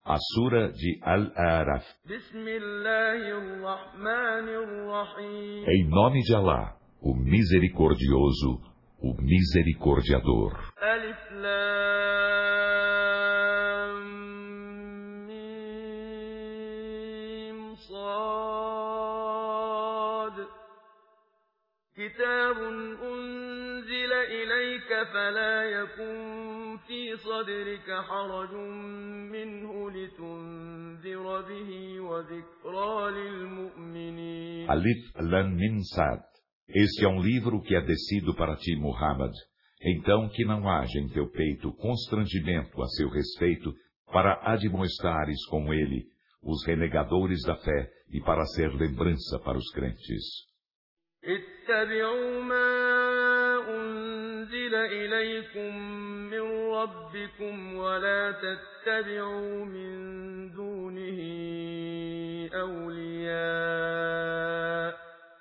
A Sura de Al-A'raf. Em nome de Alá, o Misericordioso, o Misericordiador. Alif Lam Mim Sad. Kitabun unzila ilayka fala yakun في صدرك حرج منه لتنذر به وذكرى للمؤمنين. Alif Lam Mim Sad. Este é um livro que é descido para ti, Muhammad. Então que não haja em teu peito constrangimento a seu respeito, para admoestares com ele os renegadores da fé e para ser lembrança para os crentes. اتبعوا ما أنزل إليكم من ربكم ولا تتبعوا من دونه أولياء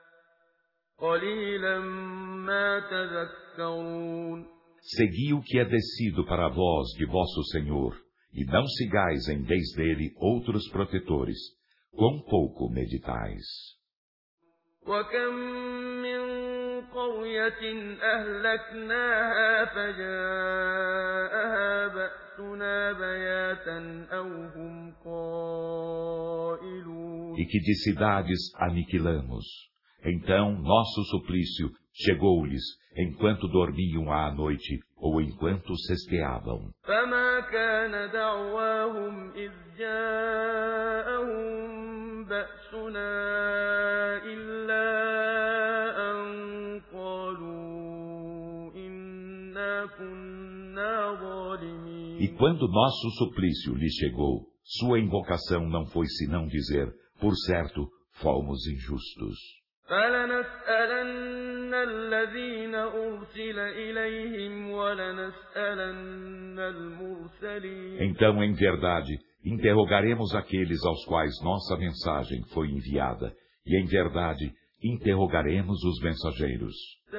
قليلا ما تذكرون. Segui o que é descido para vós de vosso Senhor, e não sigais em vez dele outros protetores. Quão pouco meditais. وكم من قرية أهلكناها فجاءها بأسنا بياتا أو هم قائلون. E que de cidades aniquilamos. Então nosso suplício chegou-lhes enquanto dormiam à noite ou enquanto cesteavam. فما كان دعواهم إذ جاءهم بأسنا إلا أن قالوا إنا كنا ظالمين. E quando nosso suplício lhe chegou, sua invocação não foi senão dizer: por certo, fomos injustos. فلنسألن الذين أرسل إليهم ولنسألن المرسلين. Então, em verdade, interrogaremos aqueles aos quais nossa mensagem foi enviada, e em verdade, interrogaremos os mensageiros.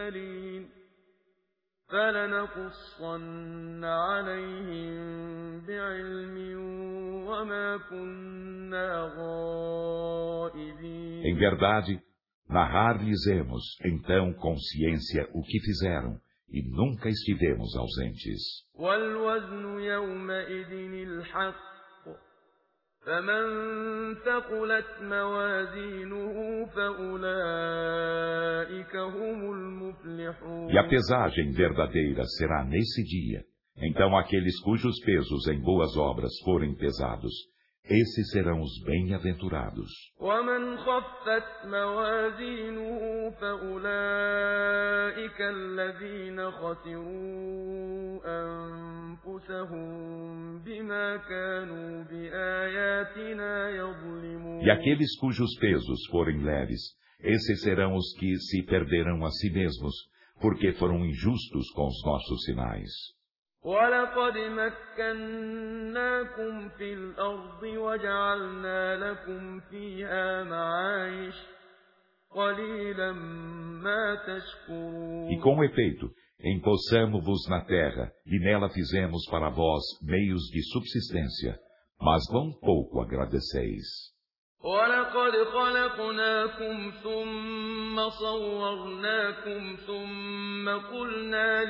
فلنقصن عليهم بعلم وما كنا غائبين. Em verdade, narrar-lhes-emos, então, com ciência o que fizeram, e nunca estivemos ausentes. وَالْوَزْنُ يَوْمَئِذٍ الْحَقُّ فَمَنْ ثَقُلَتْ مَوَازِينُهُ فَأُولَئِكَ هُمُ الْمُفْلِحُونَ. E a pesagem verdadeira será nesse dia. Então aqueles cujos pesos em boas obras forem pesados, esses serão os bem-aventurados. وَمَنْ خَفَّتْ مَوَازِينُهُ فَأُولَئِكَ الَّذِينَ خَسِرُوا أَنفُسَهُمْ بِمَا كَانُوا بِآيَاتِنَا يَظْلِمُونَ. E aqueles cujos pesos forem leves, esses serão os que se perderão a si mesmos, porque foram injustos com os nossos sinais. وَلَقَدْ مَكَّنَّاكُمْ فِي الْأَرْضِ وَجَعَلْنَا لَكُمْ فِيهَا مَعَايِشَ قَلِيلًا مَا تَشْكُرُونَ. E com efeito, empossamo-vos na terra, e nela fizemos para vós meios de subsistência, mas quão pouco agradeceis. وَلَقَدْ خَلَقْنَاكُمْ ثُمَّ صَوَّرْنَاكُمْ ثُمَّ قُلْنَا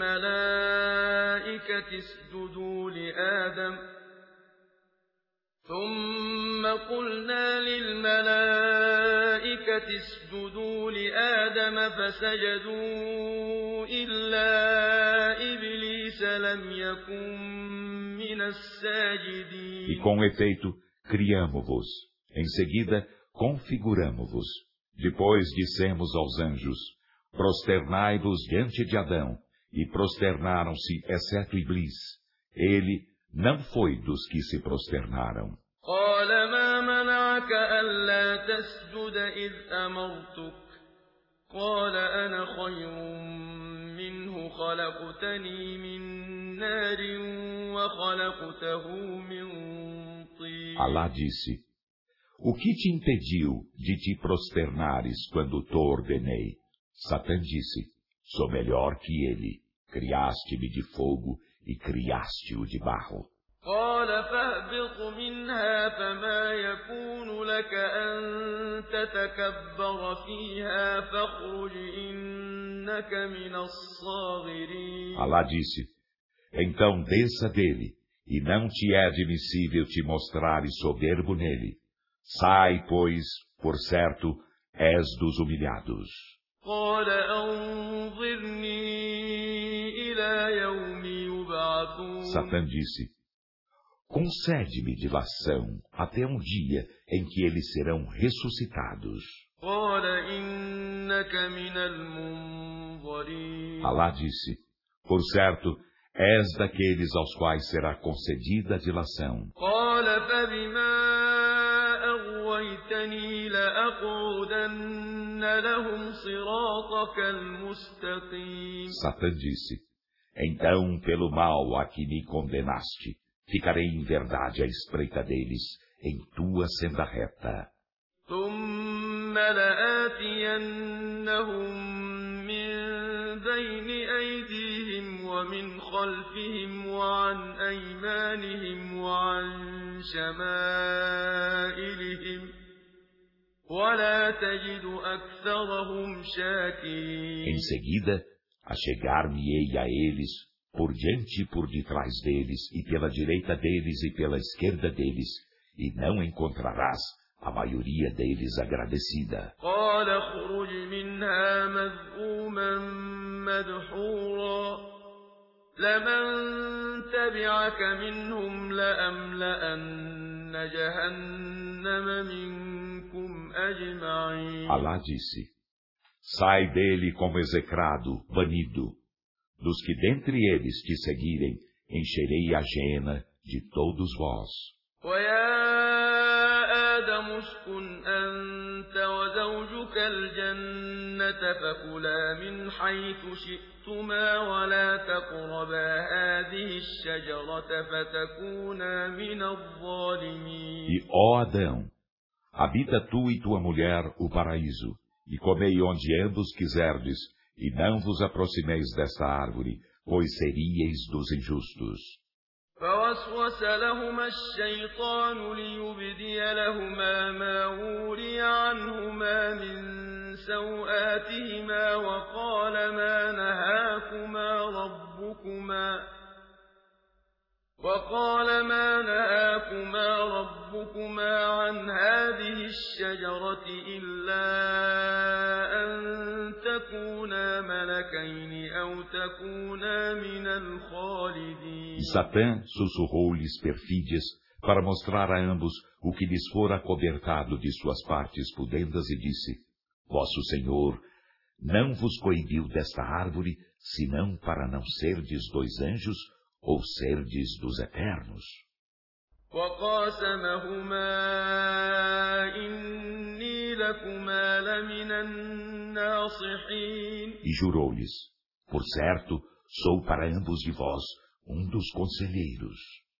لِلْمَلَائِكَةِ اسْجُدُوا لِآدَمَ فَسَجَدُوا إِلَّا إِبْلِيسَ لَمْ يَكُنْ مِنَ السَّاجِدِينَ. E com efeito, criamo-vos. Em seguida, configuramo-vos. Depois dissemos aos anjos: prosternai-vos diante de Adão. E prosternaram-se, exceto Iblis. Ele não foi dos que se prosternaram. قال ما منعك ألا تسجد إذ أمرتك قال أنا خير منه خلقتني من نار وخلقته من طين. Alá disse: o que te impediu de te prosternares quando te ordenei? Satã disse: sou melhor que ele. Criaste-me de fogo e criaste-o de barro. قال فاهبط منها فما يكون لك أن تتكبر فيها فاخرج إنك من الصاغرين. Alá disse: então desça dele, e não te é admissível te mostrares soberbo nele. Sai, pois, por certo, és dos humilhados. قال أنظرني إلى يوم يبعثون. Satã disse: concede-me dilação até um dia em que eles serão ressuscitados. قال إنك من المنظرين. Alá disse: por certo, és daqueles aos quais será concedida a dilação. قال فبما أغويتني لأقعدن لهم صراطك المستقيم. Satã disse: então, pelo mal a que me condenaste, ficarei em verdade à espreita deles, em tua senda reta. ثم لآتينهم من بين أيديهم ومن خلفهم وعن أيمانهم وعن شمائلهم ولا تجد أكثرهم شاكرين. Em seguida, achegar-me-ei a eles, por diante e por detrás deles, e pela direita deles e pela esquerda deles, e não encontrarás a maioria deles agradecida. قال اخرج منها مذءوما مدحورا لمن تبعك منهم لأملأن جهنم منكم أجمعين. Alá disse: sai dele como execrado, banido. Dos que dentre eles te seguirem, encherei a Geena de todos vós. آدم اسكن أنت وزوجك الجنة فكلا من حيث شئتما ولا تقربا هذه الشجرة فتكونا من الظالمين. E, ó Adão, habita tu e tua mulher o paraíso, e comei onde ambos quiserdes, e não vos aproximeis desta árvore, pois seríeis dos injustos. فوسوس لهما الشيطان ليبدي لهما ما وري عنهما من سوآتهما وقال ما نهاكما ربكما عن هذه الشجرة إلا أن تكونا ملكين أو تكونا من الخالدين. E Satã sussurrou-lhes perfídias para mostrar a ambos o que lhes fora acobertado de suas partes pudendas e disse: vosso Senhor não vos coibiu desta árvore, senão para não serdes dois anjos ou serdes dos eternos. وقاسمهما إني لكما لمن الناصحين. E jurou-lhes: por certo, sou para ambos de vós dos conselheiros.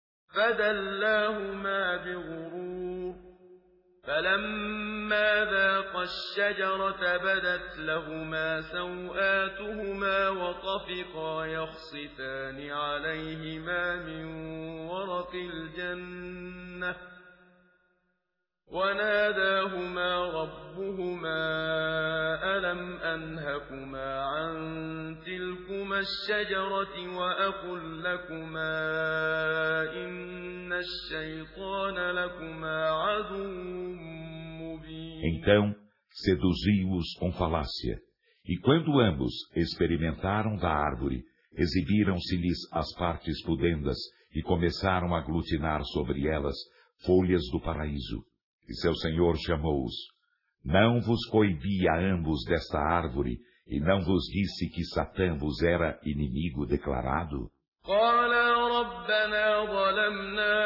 فدلاهما بغرور فلما ذاقا الشجرة بدت لهما سوآتهما وطفقا يخصفان عليهما من ورق الجنة وناداهما ربهما ألم أنهكما عن تلكما الشجرة وأقل لكما إن الشيطان لكما عدو مبين. Então seduziu-os com falácia, e quando ambos experimentaram da árvore, exibiram-se-lhes as partes pudendas e começaram a aglutinar sobre elas folhas do paraíso. E seu Senhor chamou-os: não vos coibi a ambos desta árvore, e não vos disse que Satã vos era inimigo declarado? قالا ربنا ظلمنا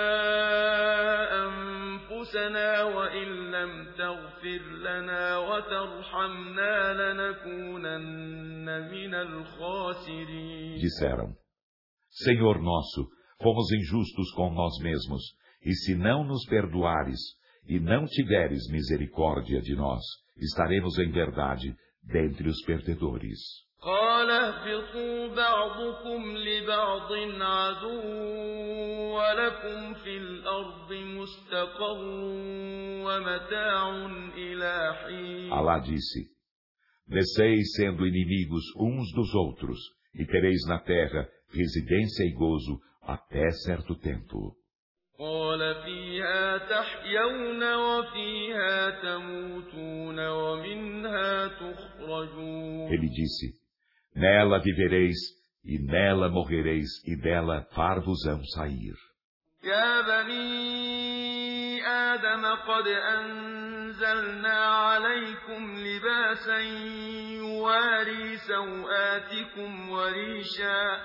أنفسنا وإن لم تغفر لنا وترحمنا لنكونن من الخاسرين. Disseram: Senhor nosso, fomos injustos com nós mesmos, e se não nos perdoares e não tiveres misericórdia de nós, estaremos em verdade dentre os perdedores. قال اهبطوا بعضكم لبعض عدو ولكم في الأرض مستقر ومتاع إلى حين. Alá disse: desceis sendo inimigos uns dos outros, e tereis na terra residência e gozo até certo tempo. قال فيها تحيون وفيها تموتون ومنها تخرجون. Ele disse: nela vivereis, e nela morrereis, e dela far-vos-ão sair. يا بني آدم قد أنزلنا عليكم لباسا يواري سوآتكم وريشا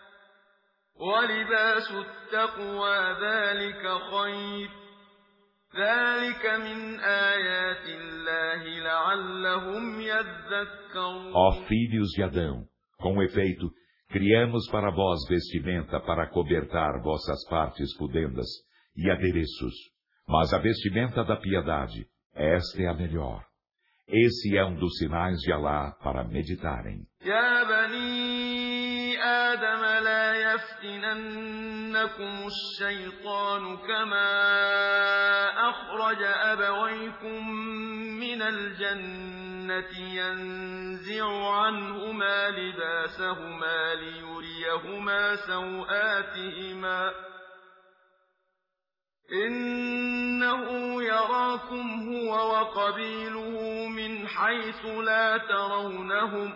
ولباس التقوى ذلك خير ذلك من آيات الله لعلهم يذكرون. Ó filhos de Adão, com efeito, criamos para vós vestimenta para cobertar vossas partes pudendas e adereços, mas a vestimenta da piedade, esta é a melhor. Esse é um dos sinais de Alá para meditarem. يا بني آدم لا يفتننكم الشيطان كما أخرج أبويكم من الجنة ينزع عنهما لباسهما ليريهما سوآتهما إنه يراكم هو وقبيله من حيث لا ترونهم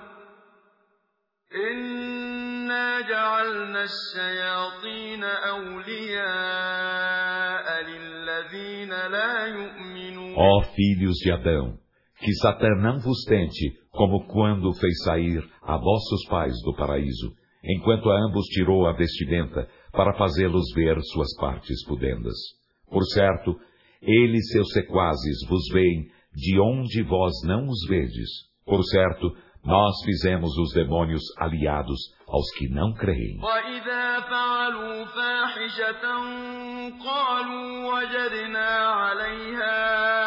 إنا جعلنا الشياطين أولياء للذين لا يؤمنون. Ó filhos de Adão, que Satã não vos tente, como quando fez sair a vossos pais do paraíso, enquanto a ambos tirou a vestimenta para fazê-los ver suas partes pudendas. Por certo, ele e seus sequazes vos veem de onde vós não os vedes. Por certo, nós fizemos os demônios aliados aos que não creem. وَإِذَا فَعَلُوا فَاحِشَةً قَالُوا وَجَدْنَا عَلَيْهَا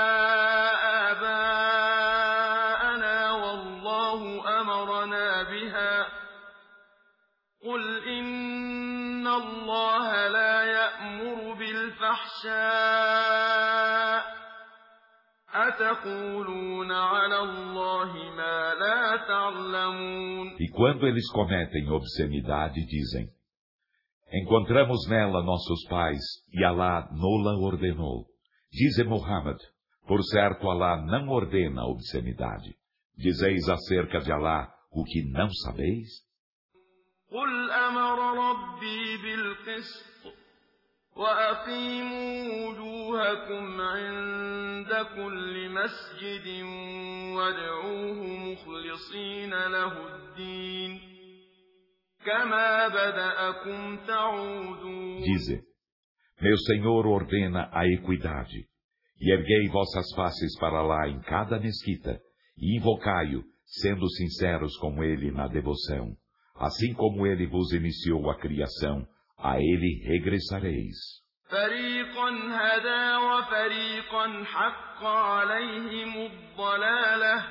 آبَاءَنَا وَاللَّهُ أَمَرَنَا بِهَا قُلْ إِنَّ اللَّهَ لَا يَأْمُرُ بِالْفَحْشَاءِ أَتَقُولُونَ عَلَى اللَّهِ مَا لَا تَعْلَمُونَ. E quando eles cometem obscenidade, dizem: encontramos nela nossos pais, e Alá nola ordenou. Dize Muhammad: por certo Alá não ordena a obscenidade. Dizeis acerca de Alá o que não sabeis? قُلْ أَمَرَ رَبِّي بِالْقِسْطِ وَأَقِيمُوا وُجُوهَكُمْ عِندَ كُلِّ مَسْجِدٍ وَادْعُوهُ مُخْلِصِينَ لَهُ الدِّينَ كَمَا بَدَأَكُمْ تَعُودُونَ. Dize: meu Senhor ordena a equidade, e erguei vossas faces para lá em cada mesquita, e invocai-o, sendo sinceros com ele na devoção. Assim como ele vos iniciou a criação, a ele regressareis. فَرِيقًا هَدَى وَفَرِيقًا حَقَّ عَلَيْهِمُ الضَّلَالَةُ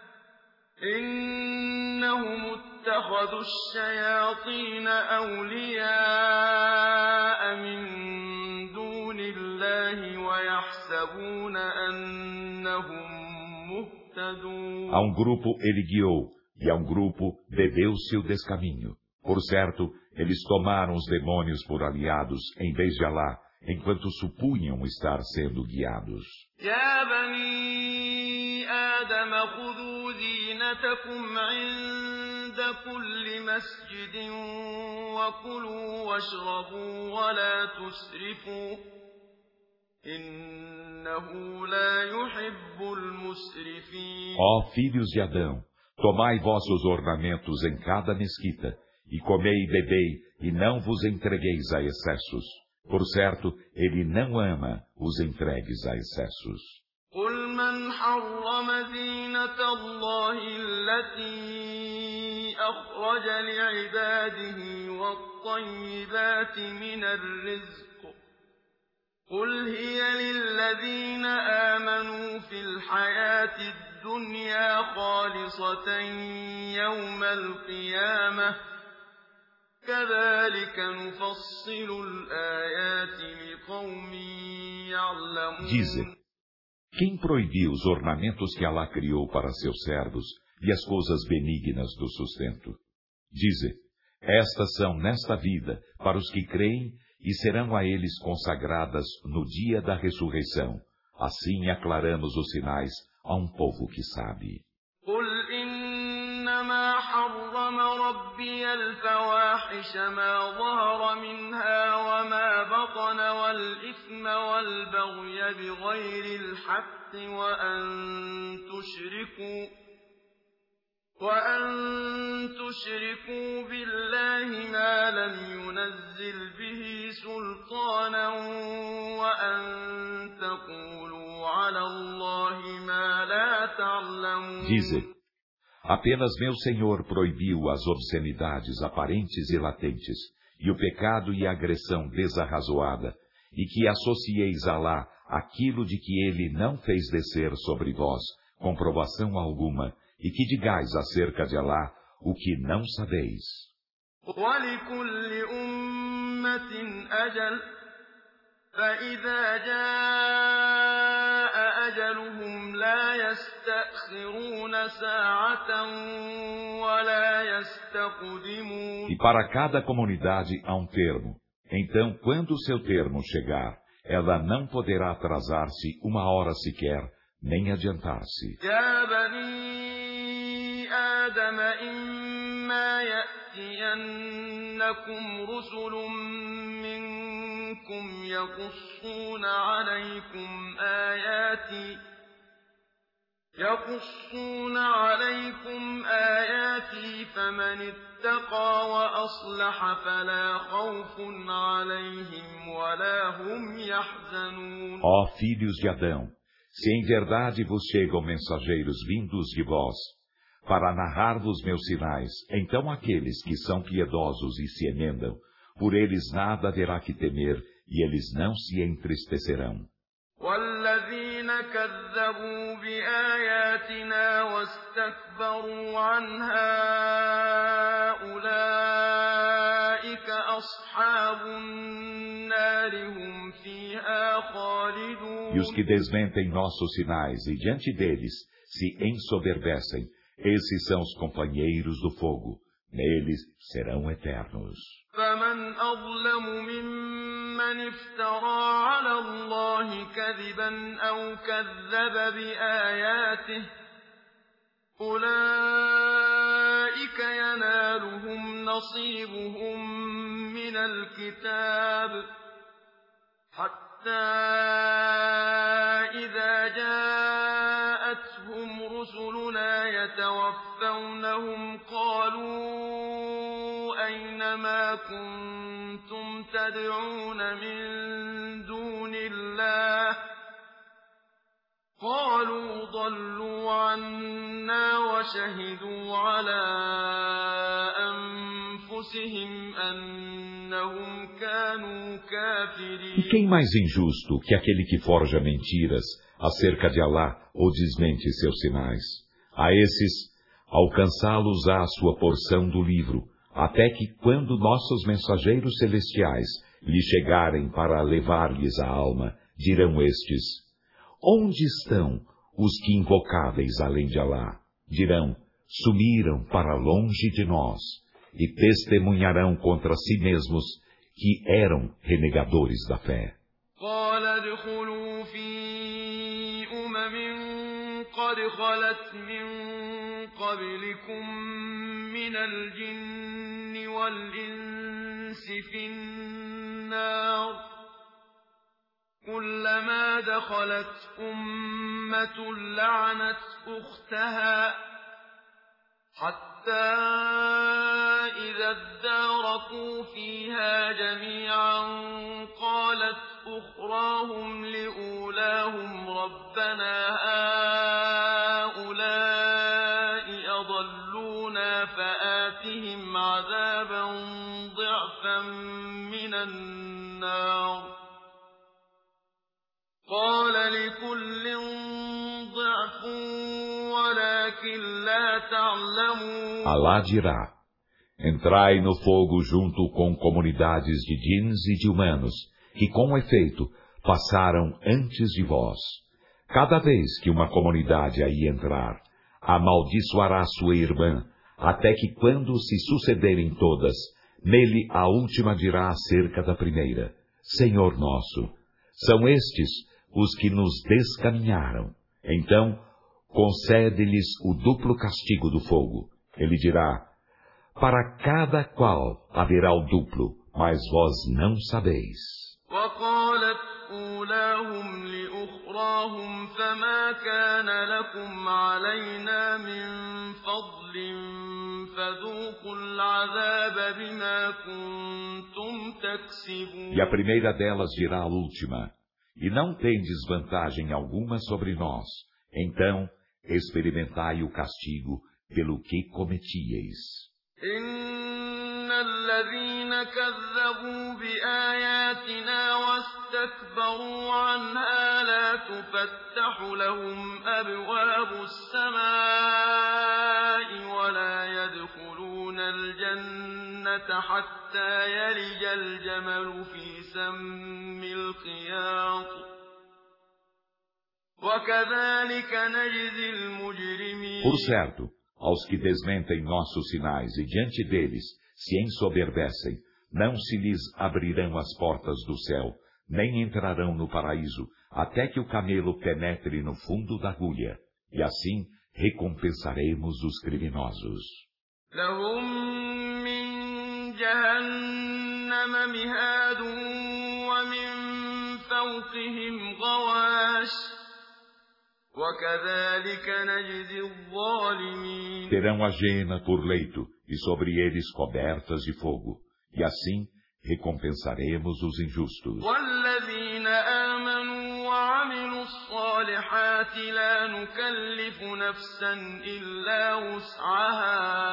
إِنَّهُمُ اتَّخَذُوا الشَّيَاطِينَ أَوْلِيَاءَ مِن دُونِ اللَّهِ وَيَحْسَبُونَ أَنَّهُم مُّهْتَدُونَ. A um grupo ele guiou, e a um grupo bebeu-se o descaminho. Por certo, eles tomaram os demônios por aliados em vez de Alá, enquanto supunham estar sendo guiados. يا بني آدم خذوا زينتكم عند كل مسجد وكلوا واشربوا ولا تسرفوا إنه لا يحب المسرفين. Ó filhos de Adão, tomai vossos ornamentos em cada mesquita, e comei e bebei, e não vos entregueis a excessos. Por certo, ele não ama os entregues a excessos. قل من حرم زينة الله التي أخرج لعباده والطيبات من الرزق قل هي للذين آمنوا في الحياة الدنيا الدنيا خالصة يوم القيامة كذلك نفصل الآيات لقوم يعلمون. Dize, quem proibiu os ornamentos que Alá criou para seus servos e as coisas benignas do sustento? Dize, estas são nesta vida para os que creem e serão a eles consagradas no dia da ressurreição. Assim aclaramos os sinais a um povo que sabe. قل إنما حرم ربي الفواحش ما ظهر منها وما بطن والإثم والبغي بغير الحق وأن تشركوا بالله ما لم ينزل به سلطانا وأن تقولوا على الله ما لا تعلمون. Dize, apenas meu Senhor proibiu as obscenidades aparentes e latentes, e o pecado e a agressão desarrazoada, e que associeis a Alá aquilo de que ele não fez descer sobre vós comprovação alguma, e que digais acerca de Alá o que não sabeis. وَلِكُلِّ أُمَّةٍ أَجَلٌ فَإِذَا جَاءَ أَجَلُهُمْ لَا يَسْتَأْخِرُونَ سَاعَةً وَلَا يَسْتَقْدِمُونَ. E para cada comunidade há um termo. Então, quando o seu termo chegar, ela não poderá atrasar-se uma hora sequer, nem adiantar-se. يَا بَنِي آدَمَ إِمَّا يَأْتِيَنَّكُمْ رُسُلٌ مِّنكُمْ يَقُصُّونَ عليكم آياتي فمن اتقى وأصلح فلا خوف عليهم ولا هم يحزنون. Ó filhos de Adão, se em verdade vos chegam mensageiros vindos de vós, para narrar-vos meus sinais, então aqueles que são piedosos e se emendam, por eles nada haverá que temer, e eles não se entristecerão. والذين كذبوا بآياتنا واستكبروا عنها أولئك أصحاب النار هم فيها خالدون. E os que desmentem nossos sinais e diante deles se ensoberbecem, esses são os companheiros do fogo, neles serão eternos. فمن أظلم ممن افترى على الله كذبا أو كذب بآياته أولئك ينالهم نصيبهم من الكتاب حتى إذا جاءتهم رسلنا يتوفونهم قالوا أين ما كنتم تدعون من دون الله قالوا ضلوا عنا وشهدوا على أنفسهم أنهم كانوا كافرين. E quem mais injusto que aquele que forja mentiras acerca de Alá ou desmente seus sinais? A esses, alcançá-los-á a sua porção do livro, até que quando nossos mensageiros celestiais lhe chegarem para levar-lhes a alma, dirão estes, onde estão os que invocáveis além de Alá? Dirão, sumiram para longe de nós, e testemunharão contra si mesmos que eram renegadores da fé. قال ادخلوا في قد خلت من قبلكم من الجن والإنس في النار كلما دخلت أمة لعنت أختها حتى إذا اداركوا فيها جميعا قالت أخراهم لأولاهم ربنا هؤلاء أضلونا فآتهم عذابا ضعفا من النار قال لكل ضعف ولكن لا تعلمون. Alá dirá: entrai no fogo junto com comunidades de djinns e de humanos, que com efeito passaram antes de vós. Cada vez que uma comunidade aí entrar, amaldiçoará sua irmã, até que quando se sucederem todas, nele a última dirá acerca da primeira: Senhor nosso, são estes os que nos descaminharam. Então, concede-lhes o duplo castigo do fogo. Ele dirá: para cada qual haverá o duplo, mas vós não sabeis. وقالت أولاهم لأخراهم فما كان لكم علينا من فضل فذوقوا العذاب بما كنتم تكسبون. E a primeira delas dirá à última: e não tendes vantagem alguma sobre nós, então experimentai o castigo pelo que cometieis. إن الذين كذبوا بآياتنا واستكبروا عنها لا تفتح لهم أبواب السماء ولا يدخلون الجنة حتى يلج الجمل في سم الخياط وكذلك نجزي المجرمين. Por certo, aos que desmentem nossos sinais e diante deles se ensoberbecem, não se lhes abrirão as portas do céu, nem entrarão no paraíso, até que o camelo penetre no fundo da agulha, e assim recompensaremos os criminosos. لهم من جهنم مهاد ومن فوقهم غواش وكذلك نجزي الظالمين. Terão a Gêena por leito, e sobre eles cobertas de fogo, e assim recompensaremos os injustos. والذين آمنوا وعملوا الصالحات لا نكلف نفسا إلا وسعها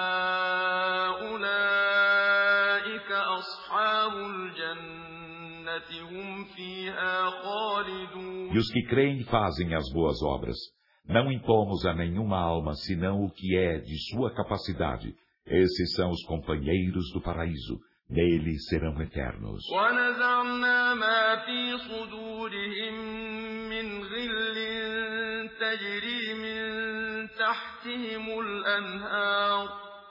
أولئك أصحاب الجنة هم فيها خالدون. E os que creem e fazem as boas obras, não impomos a nenhuma alma senão o que é de sua capacidade. Esses são os companheiros do paraíso. Nele serão eternos. ونزعنا ما في صدورهم من غل تجري من تحتهم الأنهار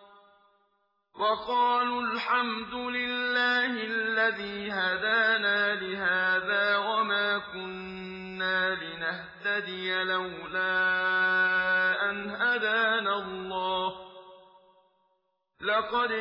وقالوا الحمد لله الذي هدانا لهذا وما كنا لنهتدي لولا أن هدانا الله لقد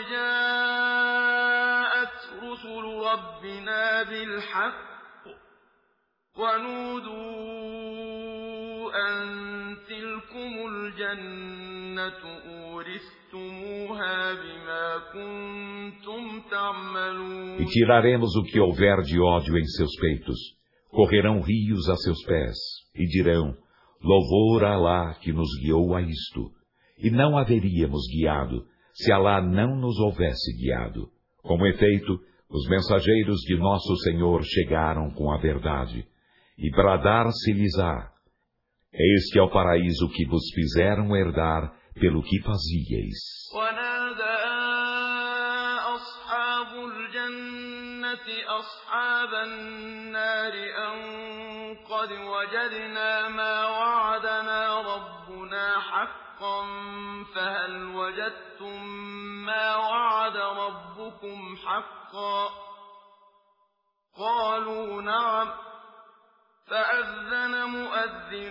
جاءت رسل ربنا بالحق ونودوا أن تلكم الجنة أورثتموها بما كنتم تعملون. E tiraremos o que houver de ódio em seus peitos. Correrão rios a seus pés, e dirão: louvor a Alá que nos guiou a isto. E não haveríamos guiado, se Alá não nos houvesse guiado. Com efeito, os mensageiros de nosso Senhor chegaram com a verdade, e bradar-se-lhes-á: este é o paraíso que vos fizeram herdar pelo que fazíeis. ونادى أصحاب الجنة أصحاب النار أن قد وجدنا ما وعدنا ربنا حقا فهل وجدتم ما وعد ربكم حقا قالوا نعم فأذن مؤذن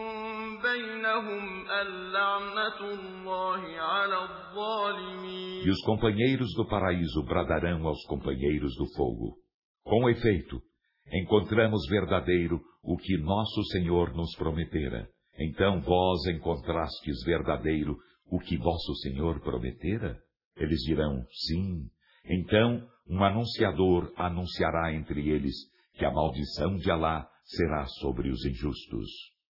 بينهم اللعنة الله على الظالمين. E os companheiros do paraíso bradarão aos companheiros do fogo: com efeito, encontramos verdadeiro o que nosso Senhor nos prometera. Então vós encontrastes verdadeiro o que vosso Senhor prometera? Eles dirão: sim. Então um anunciador anunciará entre eles que a maldição de Alá será sobre os injustos.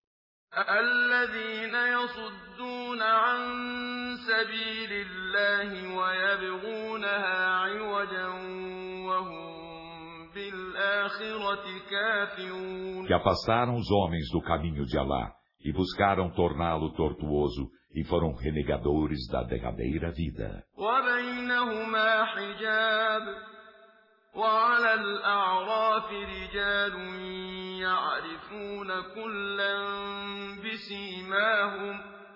الذين يصدون عن سبيل الله ويبغونها عوجا وهم بالآخرة كافرون. Que afastaram os homens do caminho de Alá e buscaram torná-lo tortuoso, e foram renegadores da derradeira vida. وبينهما حجاب وعلى الأعراف رجال يعرفون كلا بسيماهم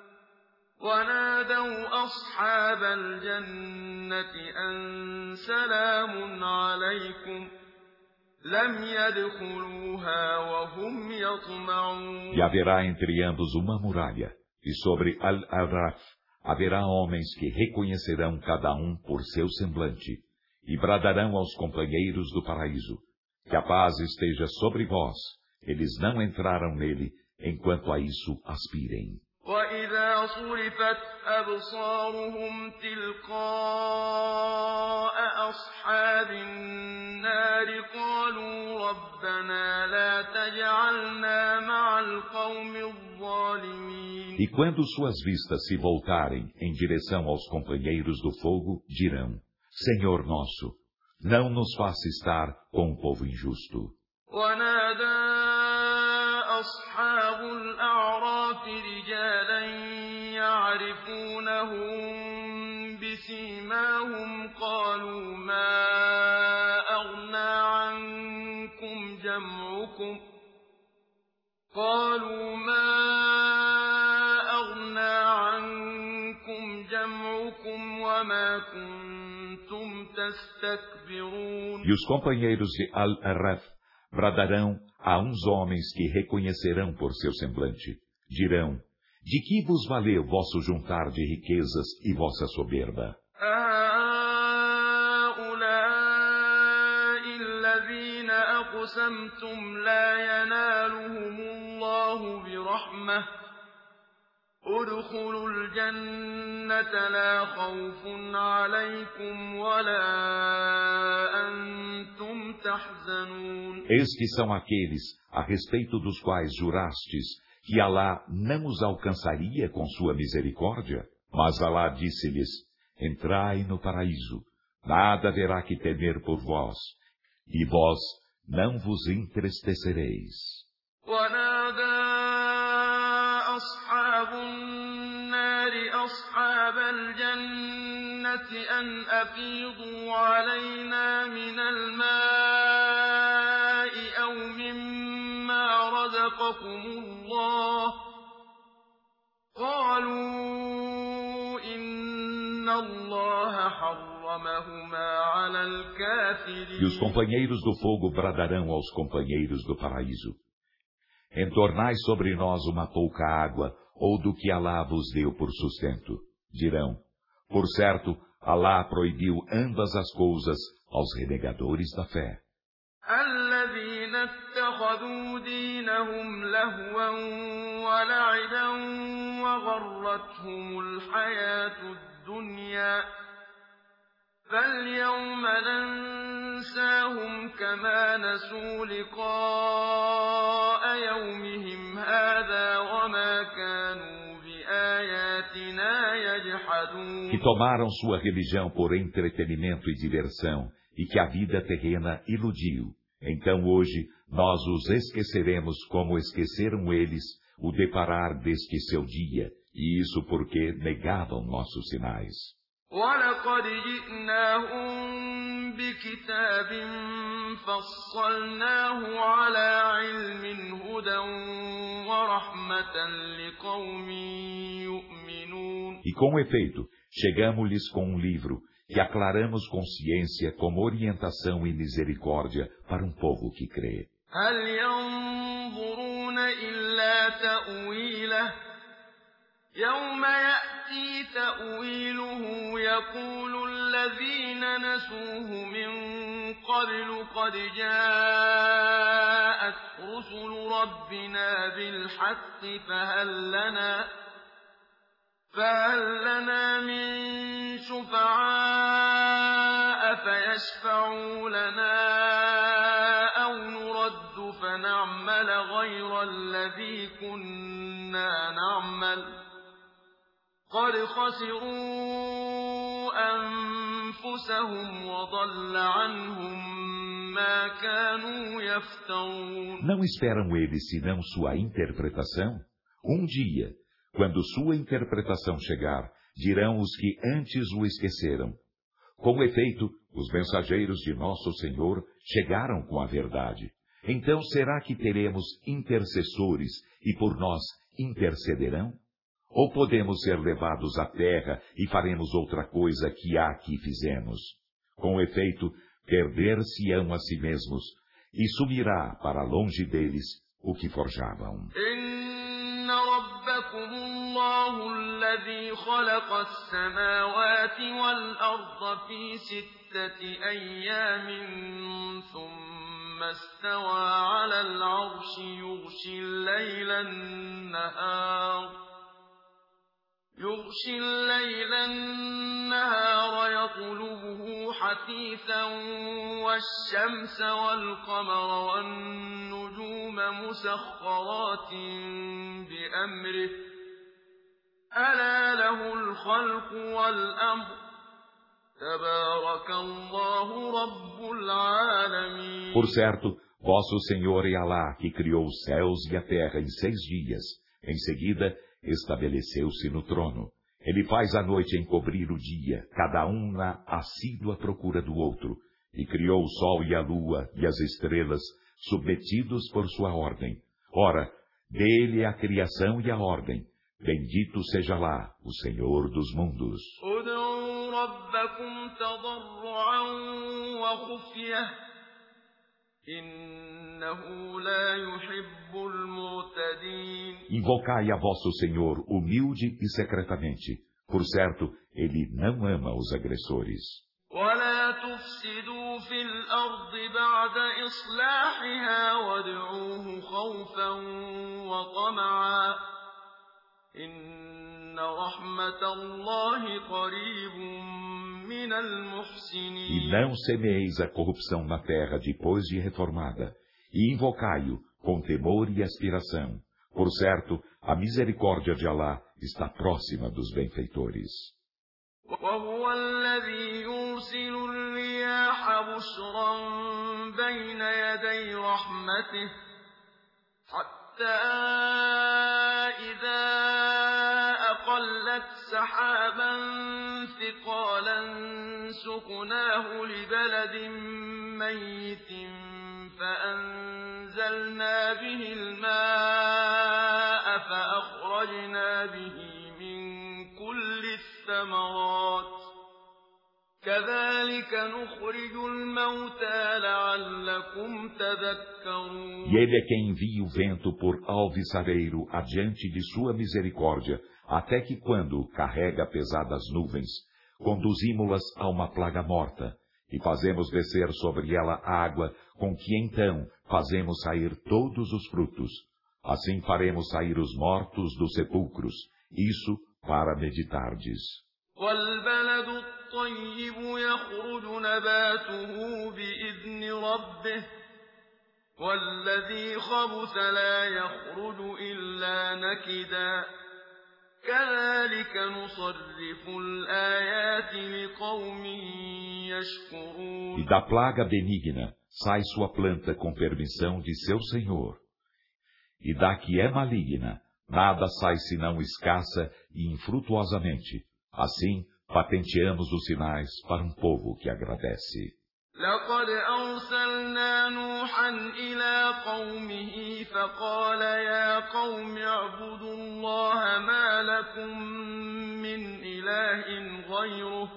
ونادوا أصحاب الجنة أن سلام عليكم لم يدخلوها وهم يطمعون. E haverá entre ambos uma muralha, e sobre Al-Araf haverá homens que reconhecerão cada um por seu semblante, e bradarão aos companheiros do paraíso, que a paz esteja sobre vós. Eles não entraram nele, enquanto a isso aspirem. وَإِذَا صُرِفَتْ أَبْصَارُهُمْ تِلْقَاءَ أَصْحَابِ النَّارِ قَالُوا رَبَّنَا لَا تَجْعَلْنَا مَعَ الْقَوْمِ الظَّالِمِينَ. E quando suas vistas se voltarem em direção aos companheiros do fogo, dirão: Senhor nosso, não nos faça estar com o povo injusto. أصحاب الأعراف رجالا يعرفونهم بسيماهم قالوا ما أغنى عنكم جمعكم وما كنتم تستكبرون. E os companheiros de Al-Araf bradarão a uns homens que reconhecerão por seu semblante. Dirão: de que vos valeu vosso juntar de riquezas e vossa soberba? هؤلاء الذين أقسمتم لا ينالهم الله برحمة ادخلوا الجنة لا خوف عليكم ولا أنتم تحزنون. Estes são aqueles a respeito dos quais jurastes que Alá não os alcançaria com sua misericórdia. Mas Alá disse-lhes: entrai no paraíso, nada haverá que temer por vós, e vós não vos entristecereis. أصحاب النار أصحاب الجنة أن أفيضوا علينا من الماء أو مما رزقكم الله قالوا إن الله حرمهما على الكافرين. E os companheiros do fogo bradarão aos companheiros do paraíso: entornai sobre nós uma pouca água, ou do que Alá vos deu por sustento. Dirão: por certo, Alá proibiu ambas as coisas aos renegadores da fé. الذين اتخذوا دينهم لهوا ولعبا وغرتهم الحياة الدنيا فاليوم ننساهم كما نسوا لقاء يومهم هذا وما كانوا بآياتنا يجحدون. Que tomaram sua religião por entretenimento e diversão, e que a vida terrena iludiu. Então hoje nós os esqueceremos como esqueceram eles o deparar deste seu dia, e isso porque negavam nossos sinais. وَلَقَدْ جِئْنَاهُم بِكِتَابٍ فَصَّلْنَاهُ عَلَى عِلْمٍ هُدًى وَرَحْمَةً لِقَوْمٍ يُؤْمِنُونَ. E com efeito, chegamos-lhes com um livro que aclaramos com ciência como orientação e misericórdia para um povo que crê. هَلْ يَنظُرُونَ إِلَّا تَأْوِيلَهُ يَوْمَ يَأْتِي تَأْوِيلُهُ يَقُولُ الَّذِينَ نَسُوهُ مِن قَبْلُ قَدْ جَاءَتْ رُسُلُ رَبِّنَا بِالْحَقِّ فَهَلْ لَنَا مِن شُفَعَاءَ فَيَشْفَعُوا لَنَا أَوْ نُرَدُّ فَنَعْمَلَ غَيْرَ الَّذِي كُنَّا نَعْمَلُ قَدْ خَسِرُوا أَنفُسَهُمْ وَضَلَّ عَنْهُم مَّا كَانُوا يَفْتَرُونَ. Não esperam eles senão sua interpretação? Um dia, Quando sua interpretação chegar, dirão os que antes o esqueceram: com efeito, os mensageiros de nosso Senhor chegaram com a verdade. Então será que teremos intercessores e por nós intercederão? Ou podemos ser levados à terra e faremos outra coisa que há que fizemos? Com efeito, perder-se-ão a si mesmos, e sumirá para longe deles o que forjavam. إن ربكم الله الذي خلق السماوات والأرض في 6 أيام ثم استوى على العرش يغشي الليل النهار يطلبه حثيثا والشمس والقمر والنجوم مسخرات بأمره ألا له الخلق والأمر تبارك الله رب العالمين. Por certo, vosso Senhor é Alá, que criou os céus e a terra em 6 dias. Em seguida, estabeleceu-se no trono. Ele faz a noite encobrir o dia, cada um na assídua procura do outro, e criou o sol e a lua e as estrelas, submetidos por sua ordem. Ora, dele é a criação e a ordem. Bendito seja lá, o Senhor dos mundos. ادعوا ربكم تضرعا وخفية إنه لا يحب المعتدين. Invocai a vosso Senhor humilde e secretamente. Por certo, ele não ama os agressores. ولا تفسدوا في الأرض بعد إصلاحها وادعوه خوفا وطمعا إن رحمة الله قريب من المحسنين. E não semeeis a corrupção na terra depois de reformada, e invocai-o com temor e aspiração. Por certo, a misericórdia de Alá está próxima dos benfeitores. وهو الذي يرسل الرياح بشرا بين يدي رحمته حتى إذا أقلت سحابا ثقالا سقناه لبلد ميت فأنزلنا به الماء فأخرجنا به من كل الثمرات كذلك نخرج الموتى لعلكم تذكرون. E ele é quem envia o vento por alvissareiro adiante de sua misericórdia, até que quando carrega pesadas nuvens, conduzimo-las a uma plaga morta, e fazemos descer sobre ela água, com que então fazemos sair todos os frutos. Assim faremos sair os mortos dos sepulcros, isso para meditardes. والبلد الطيب يخرج نباته بإذن ربه والذي خبث لا يخرج إلا نكدا كذلك نصرف الآيات لقوم يشكرون. E da plaga benigna sai sua planta com permissão de seu Senhor. E da que é maligna, nada sai senão escassa e infrutuosamente. Assim, patenteamos os sinais para um povo que agradece. لقد أرسلنا نوحا إلى قومه فقال يا قوم اعبدوا الله ما لكم من إله غيره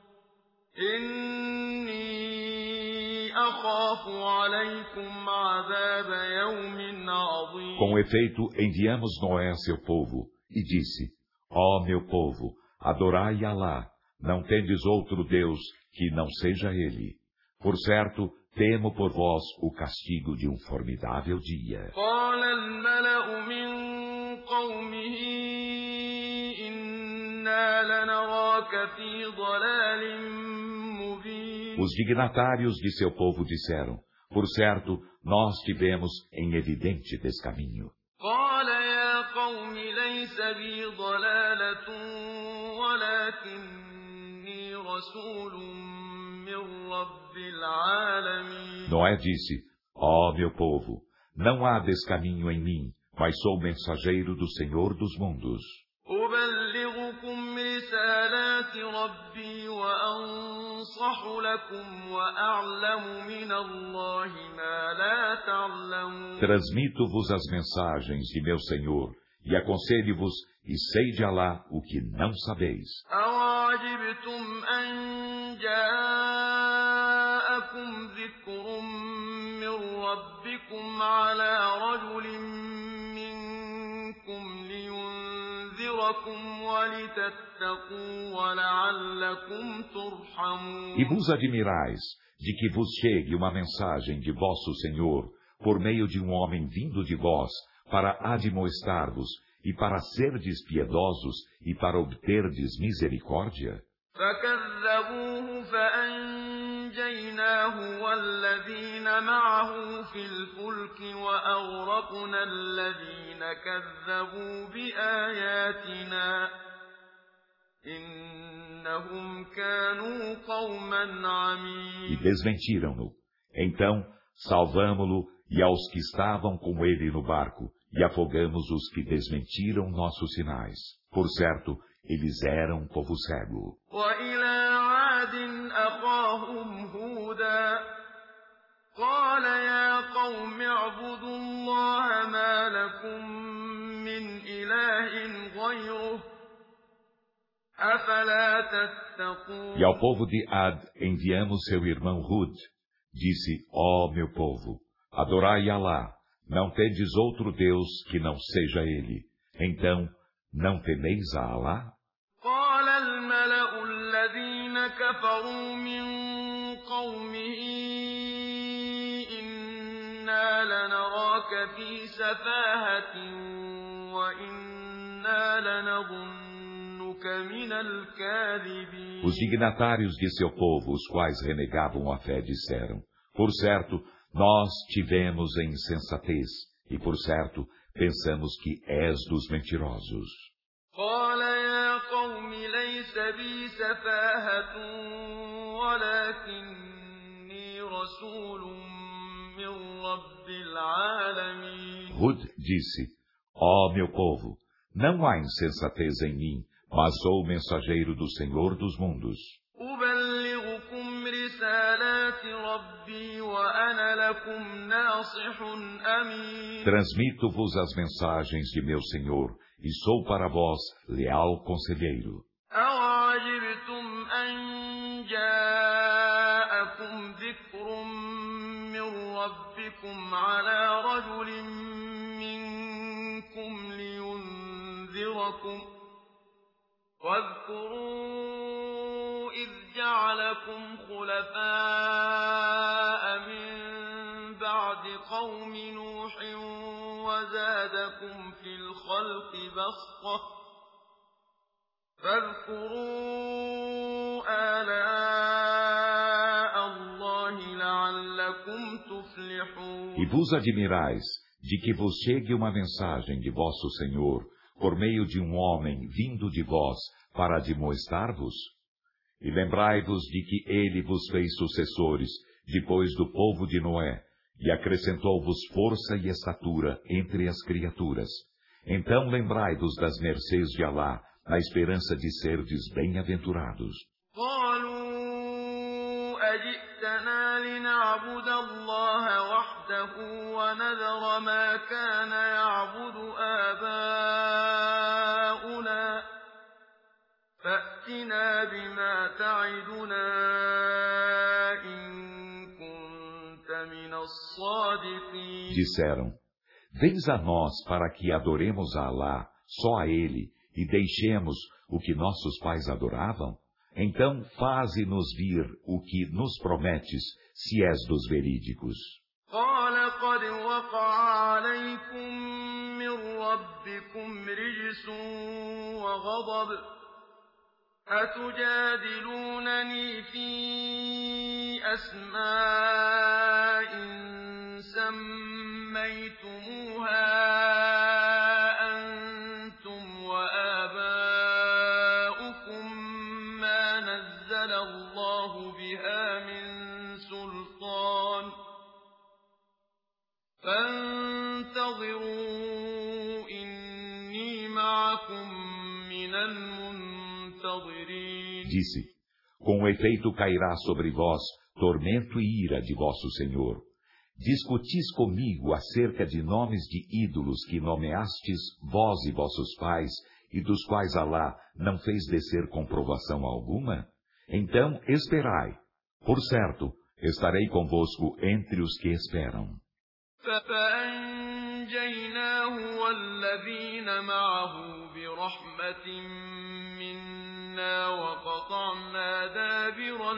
إني أخاف عليكم عذاب يوم عظيم. Com efeito, enviamos Noé a seu povo, e disse: Ó meu povo, adorai Alá, não tendes outro Deus que não seja Ele. Por certo, temo por vós o castigo de um formidável dia. قال الملأ من قومه إنا لنراك في ضلال مبين. Os dignatários de seu povo disseram: Por certo, nós te vemos em evidente descaminho. قال يا قوم ليس بي ضلالة ولكني رسول من رب العالمين. Noé disse: Ó meu povo, não há descaminho em mim, mas sou mensageiro do Senhor dos mundos. أبلغكم رسالات ربي وأنصح لكم وأعلم من الله ما لا تعلمون. Transmito-vos as mensagens de meu Senhor e aconselho-vos e sei de Alá o que não sabeis. أَوَعَجِبْتُمْ أَنْ جَاءَكُمْ ذِكْرٌ مِّن رَّبِّكُمْ عَلَىٰ رَجُلٍ مِّنكُمْ لِيُنذِرَكُمْ وَلِتَتَّقُوا وَلَعَلَّكُمْ تُرْحَمُونَ. E vos admirais de que vos chegue uma mensagem de vosso Senhor por meio de um homem vindo de vós para admoestar-vos e para serdes piedosos e para obterdes misericórdia? فكذبوه فأنجيناه والذين معه في الفلك وأغرقنا الذين كذبوا بآياتنا إنهم كانوا قوما عمين. E desmentiram-no. Então salvamo-lo e aos que estavam com ele no barco, e afogamos os que desmentiram nossos sinais. Por certo, eles eram povo cego. وإلى عاد أخاهم هودا قال يا قوم اعبدوا الله ما لكم من إله غيره أفلا تتقون. E ao povo de Ad enviamos seu irmão Hud. Disse: ó meu povo, adorai Alá, não tendes outro Deus que não seja Ele. Então, não temeis a Alá? قال الملأ الذين كفروا من قومه إنا لنراك في سفاهة وإنا لنظنك من الكاذبين. Os dignatários de seu povo, os quais renegavam a fé, disseram: por certo, nós tivemos em insensatez, e por certo, pensamos que és dos mentirosos. قال يا قوم ليس بي سفاهة ولكني رسول من رب العالمين. Hud disse: ó meu povo, não há insensatez em mim, mas sou o mensageiro do Senhor dos mundos. أبلغكم رسالات ربي وأنا لكم ناصح أمين. Transmito-vos as mensagens de meu Senhor, e sou para vós leal conselheiro. أَوَعَجِبْتُمْ أَنْ جَاءَكُمْ ذِكْرٌ مِّن رَّبِّكُمْ عَلَىٰ رَجُلٍ مِّنكُمْ لِيُنذِرَكُمْ ۖ وَاذْكُرُوا إِذْ جَعَلَكُمْ خُلَفَاءَ مِن بَعْدِ قَوْمِ نُوحٍ وَزَادَكُمْ فِي الْخَلْقِ بَسْطَةً ۖ فاذكروا آلاء الله لعلكم تفلحون. E vos admirais de que vos chegue uma mensagem de vosso Senhor por meio de um homem vindo de vós para admoestar-vos? E lembrai-vos de que ele vos fez sucessores depois do povo de Noé, e acrescentou-vos força e estatura entre as criaturas. Então lembrai-vos das mercês de Alá, na esperança de serdes bem-aventurados. قالوا أجئتنا لنعبد الله وحده ونذر ما كان يعبد آباؤنا فأتنا بما تعدنا إن كنت من الصادقين. Disseram: vens a nós para que adoremos a Alá, só a Ele, e deixemos o que nossos pais adoravam? Então faze-nos vir o que nos prometes, se és dos verídicos. قال قد وقع عليكم من ربكم رجس وغضب أتجادلونني في أسماء سميتموها أنتم وآباؤكم ما نزل الله بها من سلطان فانتظروا إني معكم من المنتظرين. Disse: com efeito cairá sobre vós tormento e ira de vosso Senhor. Discutis comigo acerca de nomes de ídolos que nomeastes vós e vossos pais, e dos quais Alá não fez descer comprovação alguma? Então esperai. Por certo, estarei convosco entre os que esperam. فَأَنْجَيْنَاهُ وَالَّذِينَ مَعَهُ بِرَحْمَةٍ مِنَّا وَقَطَعْنَا دَابِرَ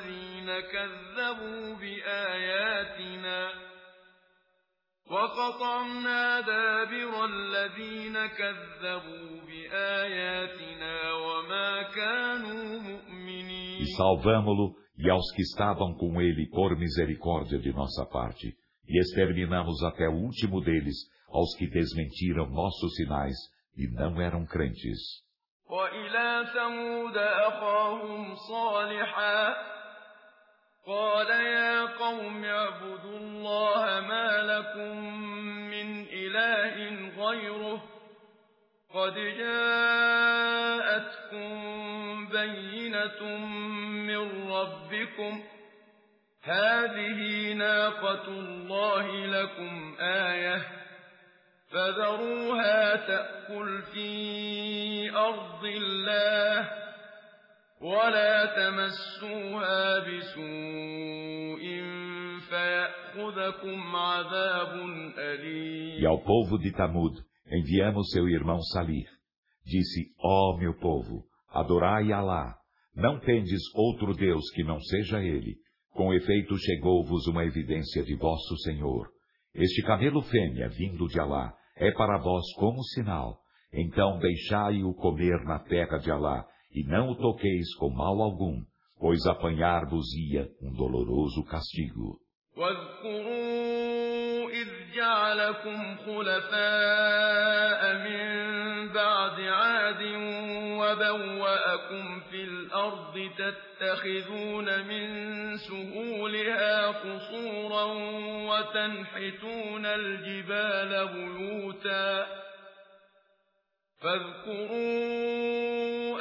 الَّذِينَ كَذَّبُوا بِآيَاتِنَا وَمَا كَانُوا مُؤْمِنِينَ. E salvamo-lo e aos que estavam com ele por misericórdia de nossa parte, e exterminamos até o último deles, aos que desmentiram nossos sinais e não eram crentes. وَإِلَى ثَمُودَ أَخَاهُمْ صَالِحًا قَالَ يَا قَوْمِ اعْبُدُوا اللَّهَ مَا لَكُم مِّنْ إِلَٰهٍ غَيْرُهُ قَدْ جَاءَتْكُم بَيِّنَةٌ مِّن رَّبِّكُمْ ۖ هَٰذِهِ نَاقَةُ اللَّهِ لَكُمْ آيَةً فَذَرُوهَا تَأْكُلْ فِي أَرْضِ اللَّهِ وَلَا تَمَسُّوهَا بِسُوءٍ فَيَأْخُذَكُمْ عَذَابٌ أَلِيمٌ. E ao povo de Tamud enviamos seu irmão Salih. Disse: ó meu povo, adorai Alá. Não tendes outro Deus que não seja Ele. Com efeito chegou-vos uma evidência de vosso Senhor. Este camelo fêmea vindo de Alá é para vós como sinal. Então deixai-o comer na terra de Alá, e não o toqueis com mal algum, pois apanhar-vos-ia doloroso castigo. واذكروا إذ جعلكم خلفاء من بعد عاد وبوأكم في الأرض تتخذون من سهولها قصورا وتنحتون الجبال بيوتا فاذكروا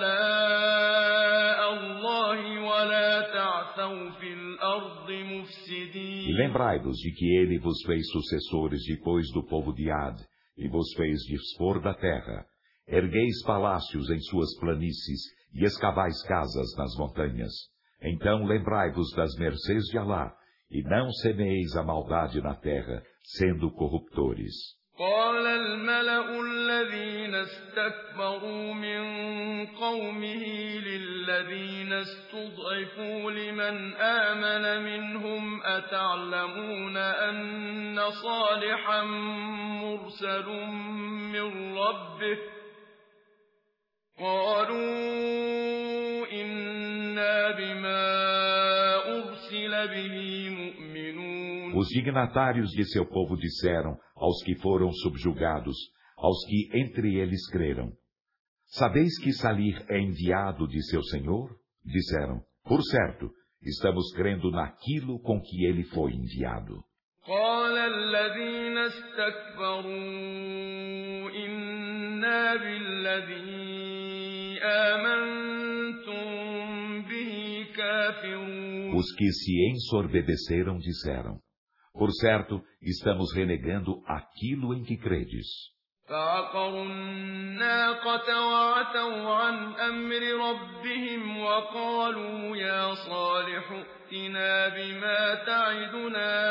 آلاء الله ولا تعثوا في الأرض مفسدين. E lembrai-vos de que ele vos fez sucessores depois do povo de Ad, e vos fez dispor da terra. Ergueis palácios em suas planícies, e escavais casas nas montanhas. Então lembrai-vos das mercês de Alá, e não semeeis a maldade na terra, sendo corruptores. قال الملأ الذين استكبروا من قومه للذين استضعفوا لمن آمن منهم أتعلمون أن صالحا مرسل من ربه قالوا إنا بما أرسل به مؤمنون. Os dignatários de seu povo disseram aos que foram subjugados, aos que entre eles creram: sabeis que Salih é enviado de seu Senhor? Disseram: por certo, estamos crendo naquilo com que ele foi enviado. قال الذين استكبروا إنا بالذي آمنتم به كافرون. Os que se ensorbebeceram disseram: por certo, estamos renegando aquilo em que credes. فعقروا الناقة وعتوا عن أمر ربهم وقالوا يا صالح ائتنا بما تعدنا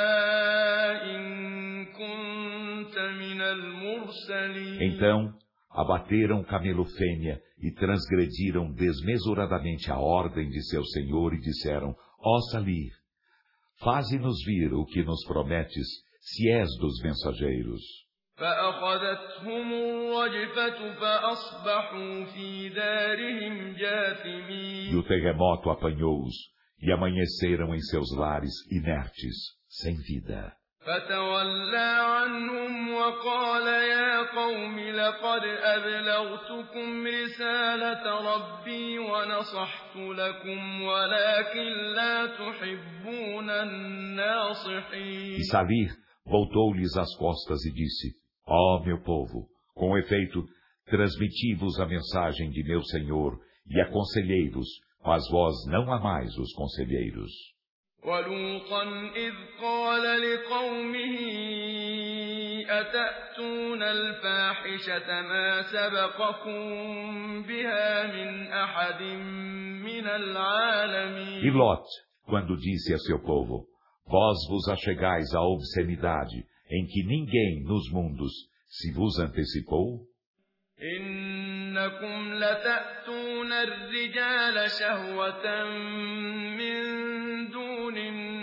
إن كنت من المرسلين. Então, abateram o camelo fêmea e transgrediram desmesuradamente a ordem de seu Senhor e disseram: ó Salih, faze-nos vir o que nos prometes, se és dos mensageiros. فأخذتهم الرجفة فأصبحوا في دارهم جاثمين. E o terremoto apanhou-os, e amanheceram em seus lares inertes, sem vida. فتولى عنهم وقال يا قوم لقد أبلغتكم رسالة ربي ونصحت لكم ولكن لا تحبون الناصحين. E Salih voltou-lhes as costas e disse: ó meu povo, com efeito, Transmiti-vos a mensagem de meu Senhor e aconselhei-vos, mas vós não amais os conselheiros. وَلُوطًا إِذْ قَالَ لِقَوْمِهِ أَتَأْتُونَ الْفَاحِشَةَ مَا سَبَقَكُم بِهَا مِنْ أَحَدٍ مِّنَ الْعَالَمِينَ. E Lot, quando disse a seu povo, vós vos achegais à obscenidade, em que ninguém nos mundos se vos antecipou? إِنَّكُمْ لَتَأْتُونَ الرِّجَالَ شَهْوَةً مِّن دُونِ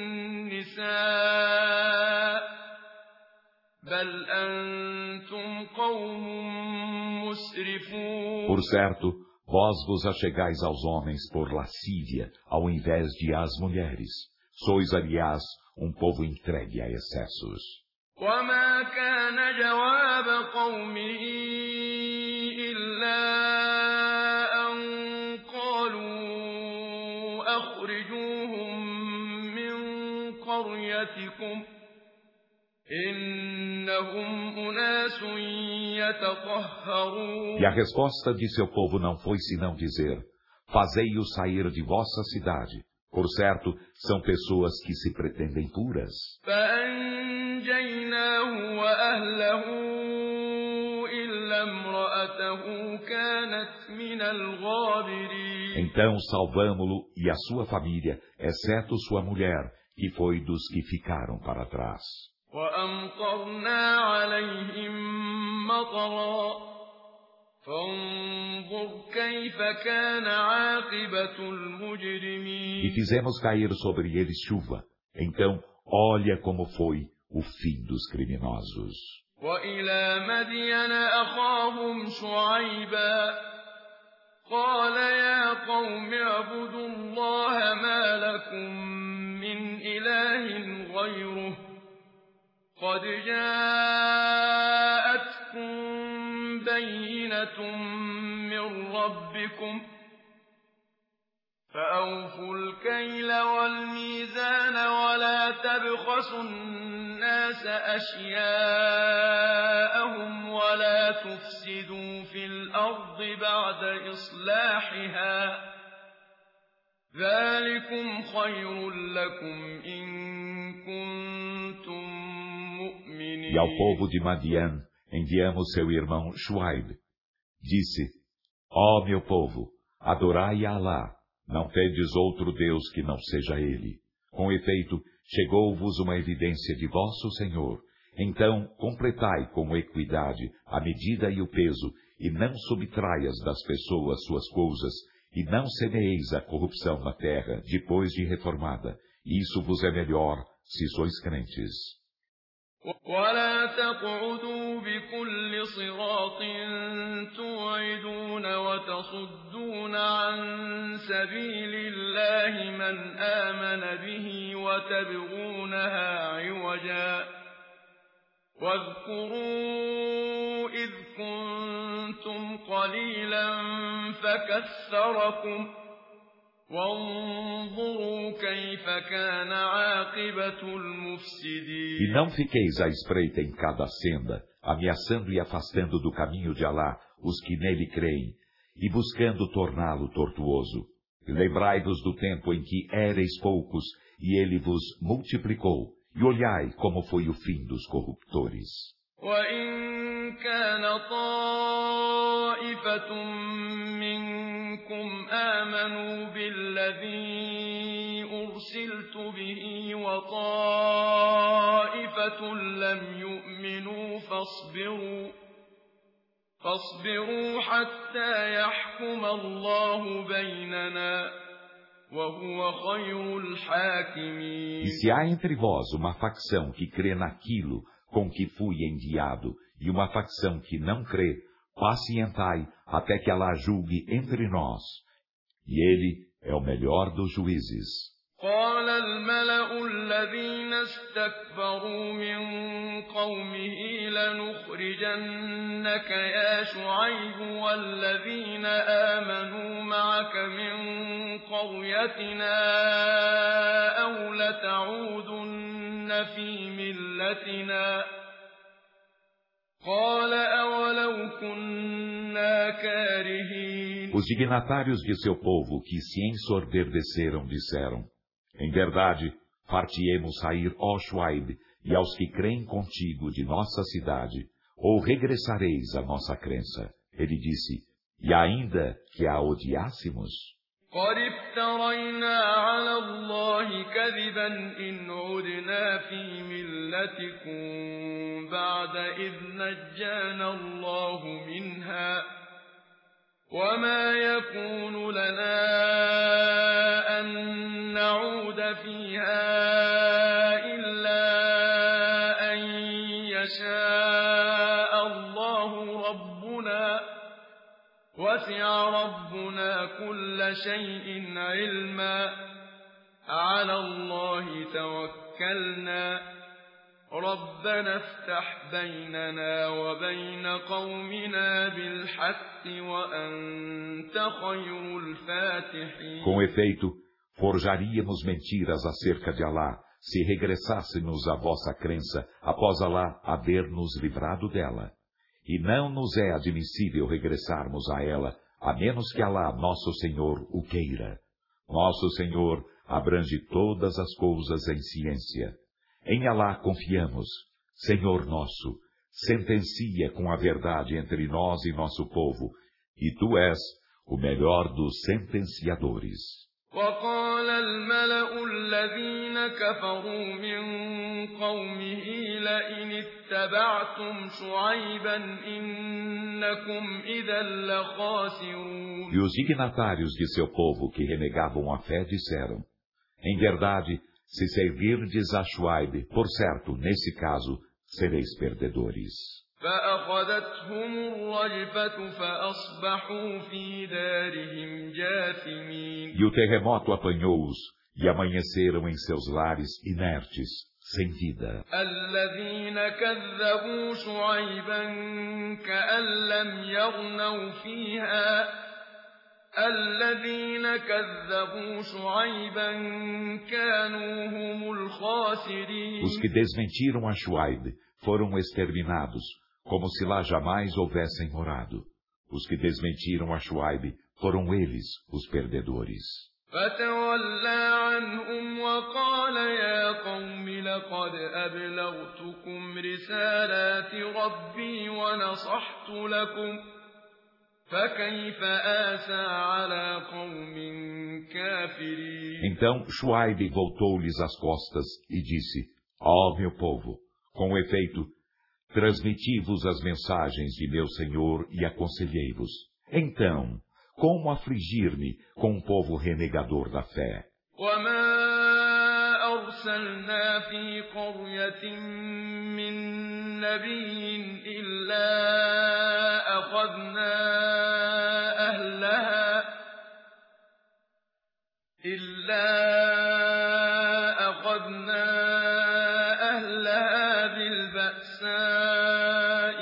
النِّسَاءِ بَلْ أَنتُمْ قَوْمٌ مُّسْرِفُونَ. Por certo, vós vos achegais aos homens por lascívia, ao invés de às mulheres. Sois, aliás, um povo entregue a excessos. وَمَا كَانَ جَوَابَ قَوْمِهِ إِلَّا أَن قَالُوا أَخْرِجُوهُم مِّن قَرْيَتِكُمْ إِنَّهُمْ أُنَاسٌ يَتَطَهَّرُونَ. E a resposta de seu povo não foi senão dizer, fazei-o sair de vossa cidade. Por certo, são pessoas que se pretendem puras. فَأَنجَيْنَاهُ وَأَهْلَهُ إِلَّا امْرَأَتَهُ كَانَتْ مِنَ الْغَابِرِينَ. Então salvamo-lo e a sua família, exceto sua mulher, que foi dos que ficaram para trás. وَأَمْطَرْنَا عَلَيْهِم مَّطَرًا فَانظُرْ كَيْفَ كَانَ عَاقِبَةُ الْمُجْرِمِينَ. E fizemos cair sobre eles chuva. Então, olha como foi o fim dos criminosos. وَإِلَىٰ مَدْيَنَ أَخَاهُمْ شُعَيْبًا قَالَ يَا قَوْمِ اعْبُدُوا اللَّهَ مَا لَكُم مِّنْ إِلَٰهٍ غَيْرُهُ قَدْ جَاءَتْكُم بَيِّنَةٌ مِّن رَّبِّكُمْ فَأَوْفُوا الْكَيْلَ وَالْمِيزَانَ وَلَا تَبْخَسُوا النَّاسَ أَشْيَاءَهُمْ وَلَا تُفْسِدُوا فِي الْأَرْضِ بَعْدَ إِصْلَاحِهَا ذَلِكُمْ خَيْرٌ لَّكُمْ إِن كُنتُم مُّؤْمِنِينَ. E ao povo de Madian enviamos seu irmão Shuaib. Disse, ó meu povo, adorai a Alá, não tendes outro Deus que não seja Ele. Com efeito, chegou-vos uma evidência de vosso Senhor. Então, completai com equidade a medida e o peso, e não subtraias das pessoas suas coisas, e não semeeis a corrupção na terra, depois de reformada. Isso vos é melhor, se sois crentes. وَلَا تَقْعُدُوا بِكُلِّ صِرَاطٍ تُوعِدُونَ وَتَصُدُّونَ عَن سَبِيلِ اللَّهِ مَنْ آمَنَ بِهِ وَتَبْغُونَهَا عِوَجًا وَاذْكُرُوا إِذْ كُنتُمْ قَلِيلًا فَكَثَّرَكُمْ وَانظُرُوا كَيْفَ كَانَ عَاقِبَةُ الْمُفْسِدِينَ. E não fiqueis à espreita em cada senda, ameaçando e afastando do caminho de Alá os que nele creem, e buscando torná-lo tortuoso. Lembrai-vos do tempo em que éreis poucos, e ele vos multiplicou, e olhai como foi o fim dos corruptores. وَإِن كَانَ طَائِفَةٌ مِّنكُمْ آمَنُوا بِالَّذِي أُرْسِلْتُ بِهِ وَطَائِفَةٌ لَّمْ يُؤْمِنُوا فاصبروا حَتَّىٰ يَحْكُمَ اللَّهُ بَيْنَنَا وَهُوَ خَيْرُ الْحَاكِمِينَ. E se há entre vós uma facção que crê naquilo com que fui enviado, e uma facção que não crê, pacientai até que Alá julgue entre nós. E ele é o melhor dos juízes. قال الملأ الذين استكبروا من قومه لنخرجنك يا شعيب والذين آمنوا معك من قريتنا أو لتعودن في ملتنا قال أولو كنا Os dignatários de seu povo que se ensordecederam disseram: Em verdade, far-te-emos sair, ó Shuaib, e aos que creem contigo de nossa cidade, ou regressareis à nossa crença. Ele disse: E ainda que a odiássemos? قد افترينا على الله كذبا إن عدنا في ملتكم بعد إذ نجانا الله منها وما يكون لنا أن نعود فيها إلا أن يشاء الله ربنا وسع ربنا كل شيء علما على الله توكلنا ربنا افتح بيننا وبين قومنا بالحق وأنت خير الفاتحين. Com efeito, forjaríamos mentiras acerca de Alá, se regressássemos à vossa crença após Alá haver-nos livrado dela. E não nos é admissível regressarmos a ela, a menos que Alá, nosso Senhor, o queira. Nosso Senhor abrange todas as coisas em ciência. Em Alá confiamos. Senhor nosso, sentencia com a verdade entre nós e nosso povo, e Tu és o melhor dos sentenciadores. وقال الملأ الذين كفروا من قومه لئن اتبعتم شعيبا إنكم إذا لخاسرون. E os dignatários de seu povo que renegavam a fé disseram: Em verdade, se servirdes a Shuaib, por certo, nesse caso, sereis perdedores. فأخذتهم الرجفة فأصبحوا في دارهم جاثمين. E o terremoto apanhou-os, e amanheceram em seus lares inertes, sem vida. الذين كذبوا شعيبا كأن لم يغنوا فيها الذين كذبوا شعيبا كانوا هم الخاسرين. Os que desmentiram a Shuaib foram exterminados, como se lá jamais houvessem morado. Os que desmentiram a Shuaib foram eles os perdedores. فتولى عنهم وقال يا قوم لقد أبلغتكم رسالات ربي ونصحت لكم فكيف آسى على قوم كافرين. Então Shuaib voltou-lhes as costas e disse: Ó meu povo, com efeito, transmiti-vos as mensagens de meu Senhor e aconselhei-vos. Então, como afligir-me com um povo renegador da fé? وما أرسلنا في قرية من نبي إلا أخذنا أهلها بالبأساء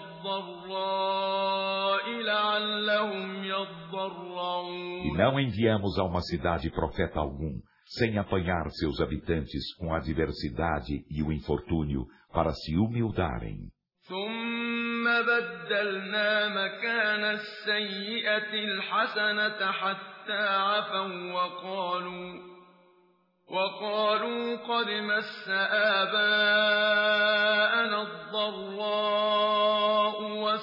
والضراء لعلهم يضرعون. E não enviamos a uma cidade profeta algum, sem apanhar seus habitantes com a adversidade e o infortúnio, para se humildarem. ثم بدلنا مكان السيئة الحسنة حتى عفوا وقالوا قد مس آباءنا الضراء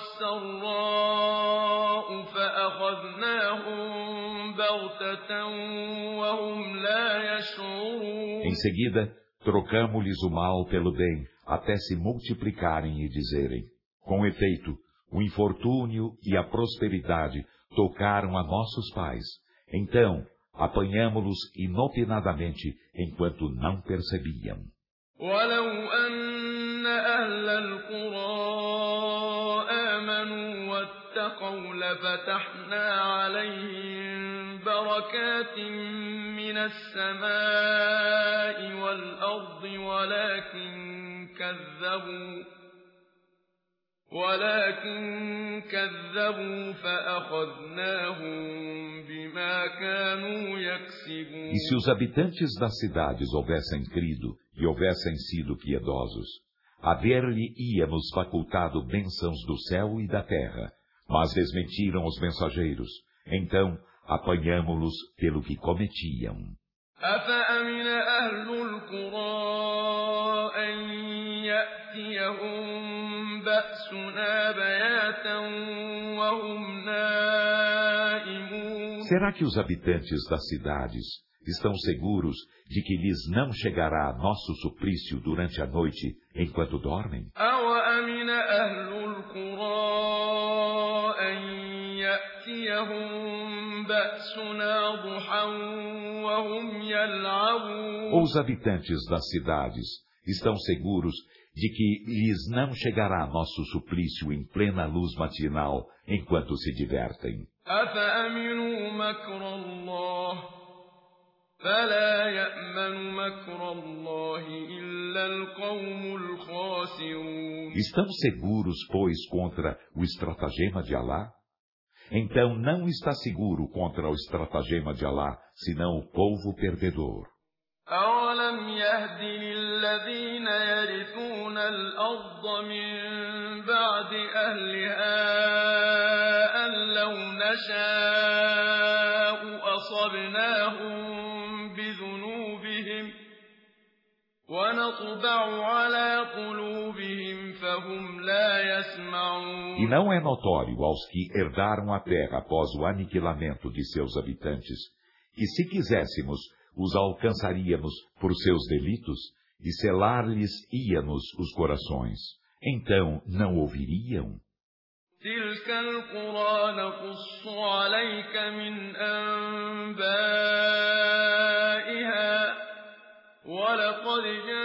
والسراء فأخذناهم بغتة وهم لا يشعرون. Em seguida, trocamo-lhes o mal pelo bem, até se multiplicarem e dizerem: Com efeito, o infortúnio e a prosperidade tocaram a nossos pais. Então, apanhamo-los inopinadamente, enquanto não percebiam. وَلَوْ أَنَّ أَهْلَ الْقُرَىٰ آمَنُوا وَاتَّقَوْا لَفَتَحْنَا عَلَيْهِم بَرَكَاتٍ مِّنَ السَّمَاءِ وَالْأَرْضِ ولكن كذبوا فأخذناهم بما كانوا يكسبون. E se os habitantes das cidades houvessem crido e houvessem sido piedosos, haver-lhe-íamos facultado bênçãos do céu e da terra, mas desmentiram os mensageiros, Então apanhamo-los pelo que cometiam. أفأمن أهل القرى أن يأتيهم بأسنا بياتا وهم نائمون Será que os habitantes das cidades estão seguros de que lhes não chegará nosso suplício durante a noite enquanto dormem? أوأمن أهل القرى أن يأتيهم بأسنا ضحى وهم يلعبون Ou os habitantes das cidades estão seguros de que lhes não chegará nosso suplício em plena luz matinal enquanto se divertem? أفأمنوا مكر الله فلا يأمن مكر الله إلا القوم الخاسرون Estão seguros, pois, contra o estratagema de Alá? Então não está seguro contra o estratagema de Alá, senão o povo perdedor. أولم يهد للذين يرثون الأرض من بعد أهلها أن لو نشاء أصبناهم بذنوبهم ونطبع على قلوبهم فهم لا يسمعون E não é notório aos que herdaram a terra após o aniquilamento de seus habitantes, que se quiséssemos, os alcançaríamos por seus delitos, e selar-lhes-íamos os corações. Então não ouviriam? تلك القرى نقص عليك من أنبائها ولقد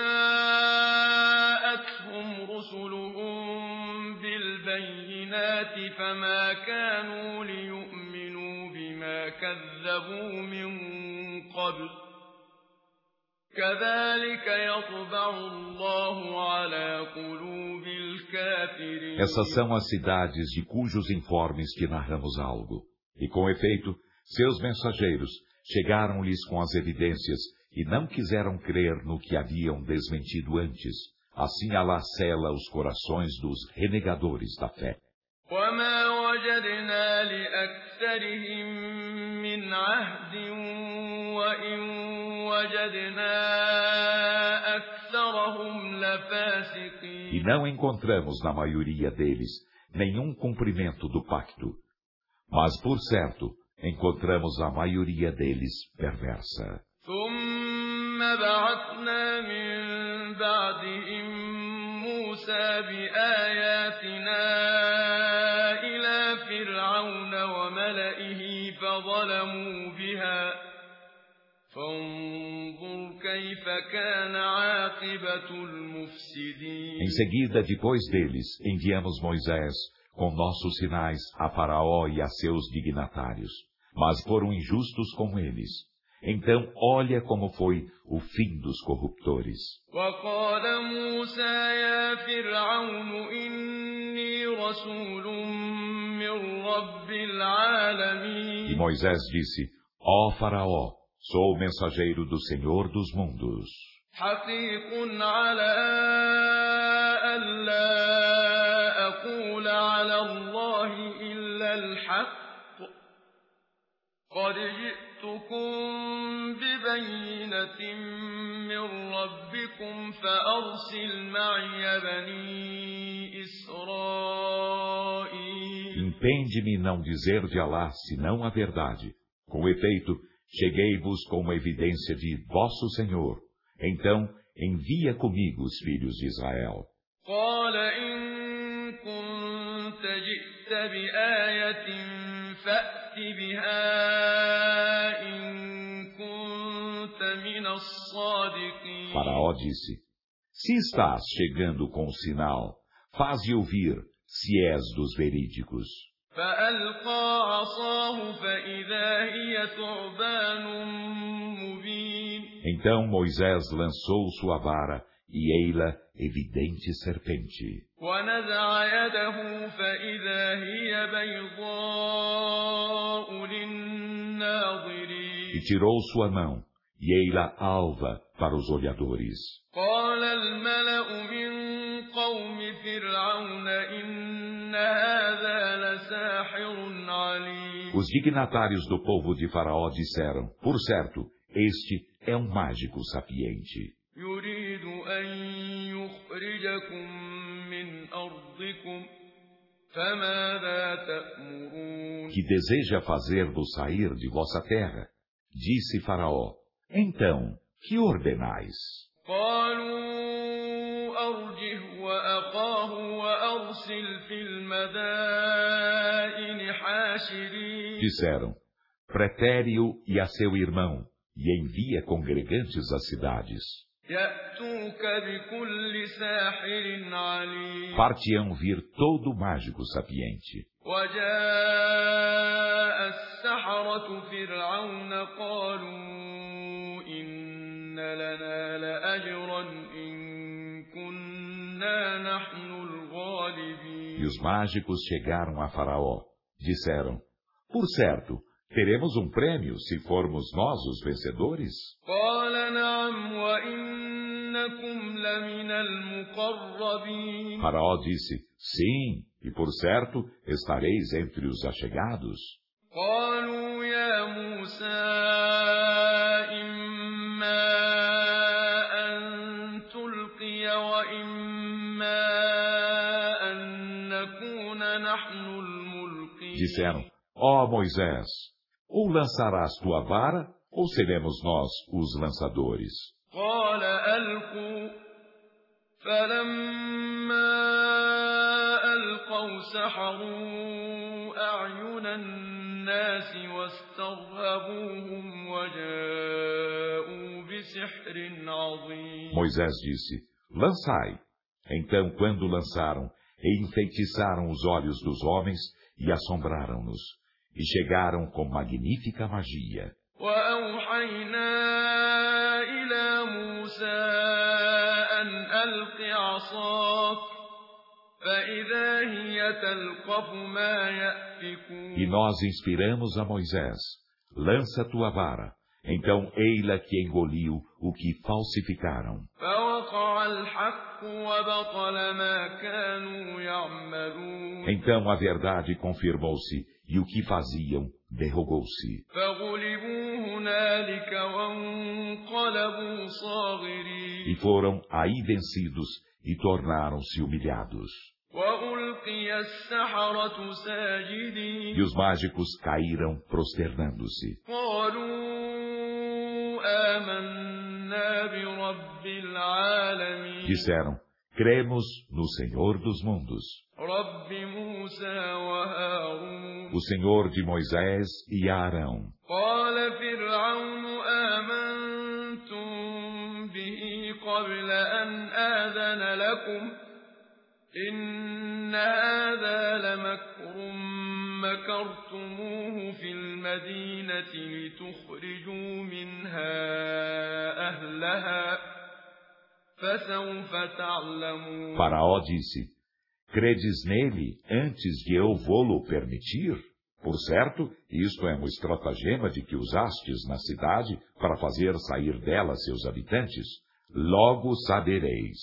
جاءتهم رسلهم بالبينات فما كانوا ليؤمنوا بما كذبوا من قبل كذلك يطبع الله على قلوب الكافرين Essas são as cidades de cujos informes te narramos algo. E com efeito, seus mensageiros chegaram-lhes com as evidências e não quiseram crer no que haviam desmentido antes. Assim Alá sela os corações dos renegadores da fé. وما وجدنا لأكثرهم من عهد وإن وجدنا أكثرهم لفاسقين E não encontramos na maioria deles nenhum cumprimento do pacto. Mas, por certo, encontramos a maioria deles perversa. ثم بعثنا من بعدهم موسى بآياتنا إلى فرعون وملئه فظلموا بها فانظر كيف كان عاقبة المفسدين Em seguida, depois deles, enviamos Moisés com nossos sinais a Faraó e a seus dignatários. Mas foram injustos com eles. Então, olha como foi o fim dos corruptores. وقال موسى يا فرعون إني رسول من رب العالمين E Moisés disse, ó Faraó, sou o mensageiro do Senhor dos mundos. حقيق على ألا أقول على الله إلا الحق قد جئتكم ببينة من ربكم فأرسل معي بني إسرائيل Impende-me não dizer de Alá senão a verdade. Com efeito, cheguei-vos com uma evidência de vosso Senhor. Então, envia comigo os filhos de Israel. قال إن كنت جئت بآية فأت بها إن كنت من الصادقين Faraó disse, se estás chegando com o sinal, faze ouvir, se és dos verídicos. فألقى عصاه فإذا هي ثعبان مبين Então Moisés lançou sua vara, e ei-la evidente serpente. ونزع يده فإذا هي بيضاء للناظرين E tirou sua mão, e ei-la alva para os olhadores. قال الملأ من قوم فرعون إن هذا لساحر عليم Os Os dignatários do povo de Faraó disseram, por certo, este é um mágico sapiente. يريد أن يخرجكم من أرضكم فماذا تأمرون Que deseja fazer-vos sair de vossa terra. Disse Faraó, então, que ordenais? قالوا أرجه وأخاه وأرسل في المدائن حاشرين Disseram, pretere-o e a seu irmão, e envia congregantes às cidades. يأتوك بكل ساحر عليم Far-te-ão vir todo mágico sapiente. وجاء السحرة فرعون قالوا إن لنا لأجرا إن كنا نحن الغالبين E os mágicos chegaram a Faraó. Disseram, por certo, teremos um prêmio se formos nós os vencedores? قال نعم وإنكم لمن المقربين Faraó disse, sim, e por certo, estareis entre os achegados. قالوا يا موسى إما أن تلقي وإما أن نكون نحن الملقين Disseram, ó Moisés, ou lançarás tua vara, ou seremos nós os lançadores. قال ألقوا فلما ألقوا سحروا أعين الناس واسترهبوهم وجاءوا بسحر عظيم Moisés disse, lançai. Então, quando lançaram, enfeitiçaram os olhos dos homens e assombraram-nos, e chegaram com magnífica magia. وأوحينا إلى موسى أن ألق عصاك فإذا هي تلقف ما يأفكون E nós inspiramos a Moisés, lança tua vara. Então, ei-la que engoliu o que falsificaram. فوقع الحق وبطل ما كانوا يعملون Então a verdade confirmou-se, e o que faziam derrogou-se. فغلبوا هنالك وانقلبوا صاغرين E foram aí vencidos, e tornaram-se humilhados. وألقي السحرة ساجدين E os mágicos caíram prosternando-se. قالوا آمنا برب العالمين Disseram, cremos no Senhor dos mundos, رب موسى وهارون o Senhor de Moisés e Arão. قال فرعون آمنتم به قبل أن آذن لكم إن هذا لمكر مكرتموه في المدينة لتخرجوا منها أهلها فسوف تعلمون Faraó disse, credes nele antes de eu vô-lo permitir? Por certo, isto é um estratagema de que usastes na cidade para fazer sair dela seus habitantes. Logo sabereis.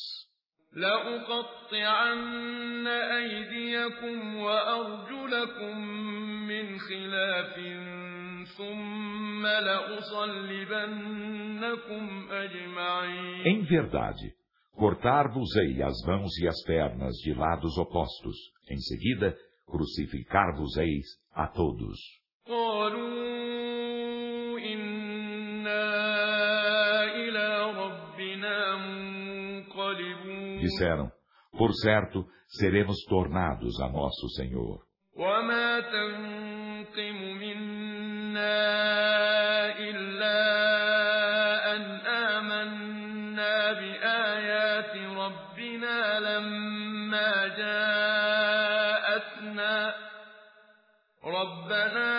لأقطعن أيديكم وأرجلكم من خلاف ثم لأصلبنكم أجمعين Em verdade, cortar-vos-ei as mãos e as pernas de lados opostos. Em seguida, crucificar-vos-eis a todos. قالوا إنا إلى ربنا منقلبون Disseram, por certo, seremos tornados a nosso Senhor. وما تنقم منا إلا أن آمنا بآيات ربنا لما جاءتنا ربنا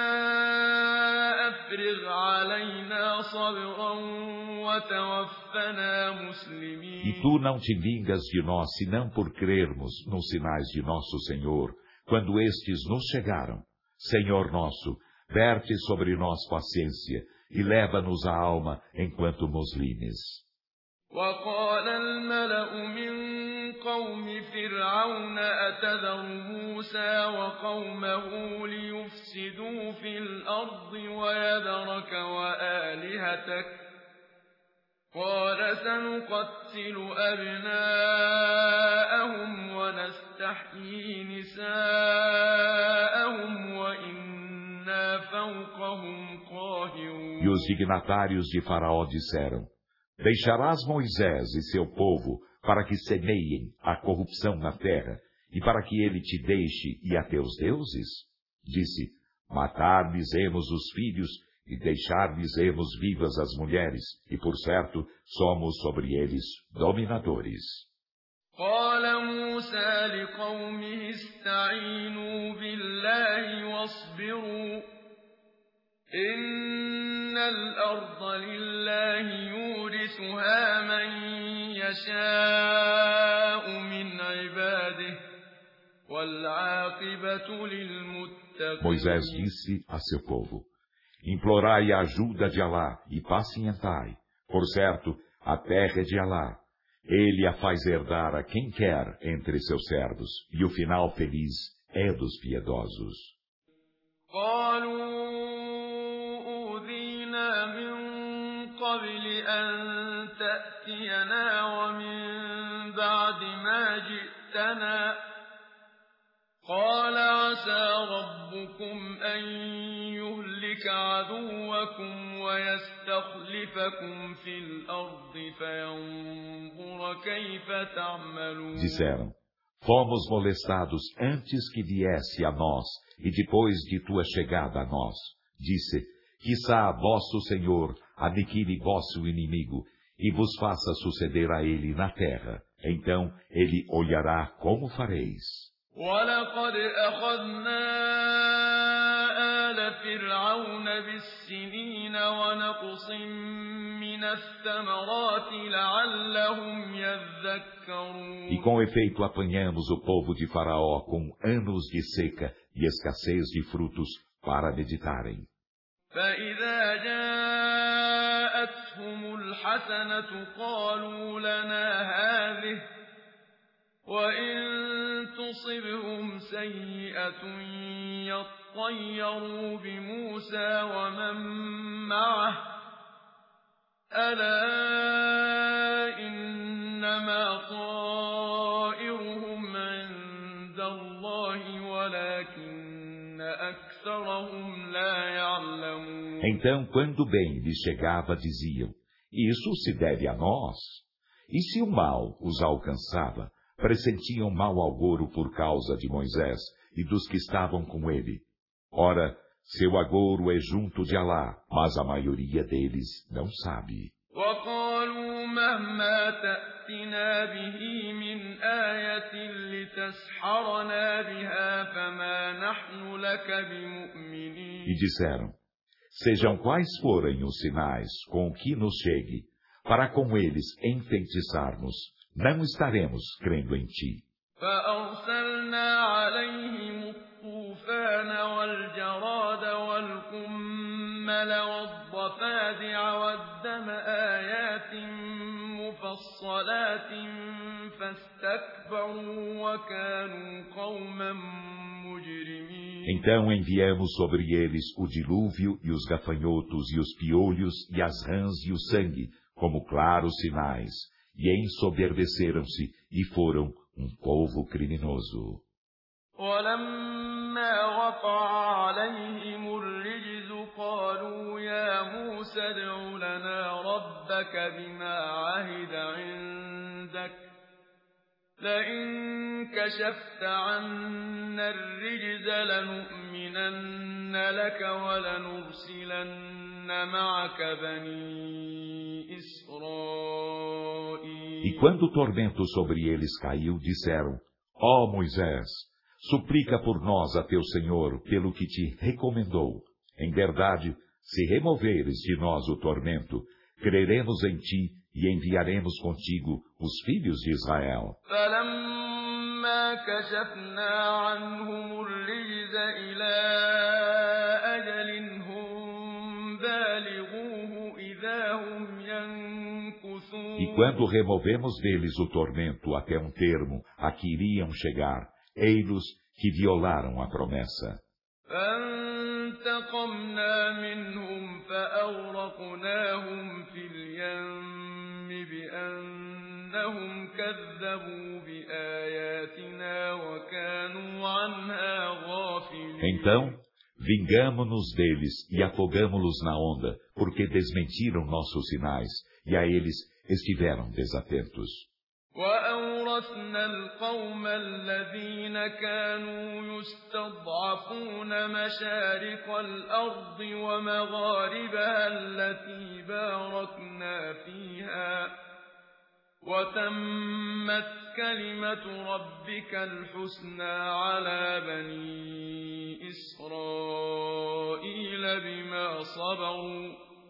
أفرغ علينا صبرا وتوفنا مسلمين E tu não te vingas de nós, senão por crermos nos sinais de nosso Senhor, quando estes nos chegaram. Senhor nosso, verte sobre nós paciência, e leva-nos a alma enquanto nos limes. وقال الملأ من قوم فرعون أتذر موسى وقومه ليفسدوا في الأرض ويذرك وآلهتك قال سنقتل أبناءهم ونستحيي نساءهم وإنا فوقهم قاهرون. E os dignatários de Faraó disseram: Deixarás Moisés e seu povo para que semeiem a corrupção na terra e para que ele te deixe e a teus deuses? Disse: Matar-lhes-emos os filhos e deixar-lhes-emos vivas as mulheres, e por certo somos sobre eles dominadores. قال موسى لقومه استعينوا بالله واصبروا إن الأرض لله يورثها من يشاء من عباده والعاقبة للمتقين. Moisés disse a seu povo: Implorai a ajuda de Alá e pacientai. Por certo, a terra é de Alá. Ele a faz herdar a quem quer entre seus servos, e o final feliz é dos piedosos. قالوا أوذينا من قبل أن تأتينا ومن بعد ما جئتنا قال عسى ربكم أن يهلك عدوكم ويستخلفكم في الأرض فينظر كيف تعملون. Disseram: Fomos molestados antes que viesse a nós e depois de tua chegada a nós. Disse: Quizá vosso Senhor aniquile vosso inimigo e vos faça suceder a ele na terra. Então ele olhará como fareis. وَلَقَدْ أَخَذْنَا آلَ فِرْعَوْنَ بِالسِّنِينَ وَنَقْصٍ مِّنَ الثَّمَرَاتِ لَعَلَّهُمْ يَذَّكَّرُونَ. E com efeito apanhamos o povo de Faraó com anos de seca e escassez de frutos para meditarem. فَإِذَا جَاءَتْهُمُ الْحَسَنَةُ قَالُوا لَنَا هَٰذِهِ وَإِن تُصِبْهُمْ سَيِّئَةٌ يَطَّيَّرُوا بِمُوسَى وَمَن مَّعَهُ أَلَا إِنَّمَا طَائِرُهُمْ عِندَ اللَّهِ وَلَٰكِنَّ أَكْثَرَهُمْ لَا يَعْلَمُونَ. Então, quando bem lhes chegava, diziam: Isso se deve a nós. E se o mal os alcançava, pressentiam mau agouro por causa de Moisés e dos que estavam com ele. Ora, seu agouro é junto de Alá, mas a maioria deles não sabe. وَقَالُوا مَهْمَا تَأْتِنَا بِهِ مِنْ آيَةٍ لِتَسْحَرَنَا بِهَا فَمَا نَحْنُ لَكَ بِمُؤْمِنِينَ. E disseram: Sejam quais forem os sinais com o que nos chegue, para com eles enfeitiçarmos, não estaremos crendo em ti. فَأَرْسَلْنَا عَلَيْهِمُ الطُّوفَانَ وَالْجَرَادَ وَالْقُمَّلَ وَالضَّفَادِعَ وَالدَّمَ آيَاتٍ مُفَصَّلَاتٍ فَاسْتَكْبَرُوا وَكَانُوا قَوْمًا مُجْرِمِينَ. Então enviamos sobre eles o dilúvio e os gafanhotos e os piolhos e as rãs e o sangue, como claros sinais, e ensoberbeceram-se e foram um povo criminoso. وَلَمَّا وَقَعَ عَلَيْهِمُ الرِّجْزُ قَالُوا يَا مُوسَى ادْعُ لَنَا رَبَّكَ بِمَا عَهِدَ عِندَكَ لَئِن كَشَفْتَ عَنَّا الرِّجْزَ لَنُؤْمِنَنَّ لَكَ وَلَنُرْسِلَنَّ مَعَكَ بَنِي إِسْرَائِيلَ. E quando o tormento sobre eles caiu, disseram: Ó Moisés, suplica por nós a teu Senhor pelo que te recomendou. Em verdade, se removeres de nós o tormento, creremos em ti e enviaremos contigo os filhos de Israel. فَلَمَّا كَشَفْنَا عَنْهُمُ الرِّجْزَ إِلَىٰ أَجَلٍ هُم بَالِغُوهُ إِذَا هُمْ يَنكُثُونَ. E quando removemos deles o tormento até um termo a que iriam chegar, ei-los que violaram a promessa. فانتقمنا منهم فأغرقناهم في اليم بأنهم كذبوا بآياتنا وكانوا عنها غافلين. Então, vingamo-nos deles e afogamo-los na onda, porque desmentiram nossos sinais, e a eles estiveram desatentos. وأورثنا القوم الذين كانوا يستضعفون مشارق الأرض ومغاربها التي باركنا فيها وتمت كلمة ربك الحسنى على بني إسرائيل بما صبروا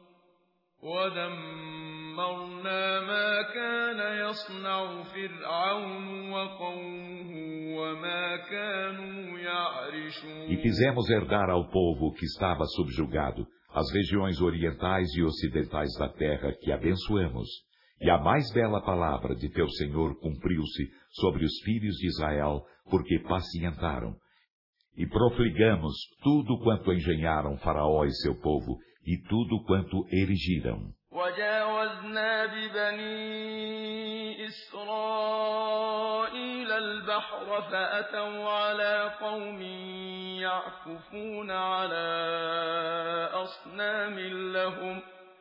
ودمرنا ما كان يصنع فرعون وقومه وما كانوا يعرشون. E fizemos herdar ao povo que estava subjugado as regiões orientais e ocidentais da terra que abençoamos. E a mais bela palavra de teu Senhor cumpriu-se sobre os filhos de Israel, porque pacientaram. E profligamos tudo quanto engenharam Faraó e seu povo, e tudo quanto erigiram. وجاوزنا ببني إسرائيل البحر فأتوا على قوم يعكفون على أصنام لهم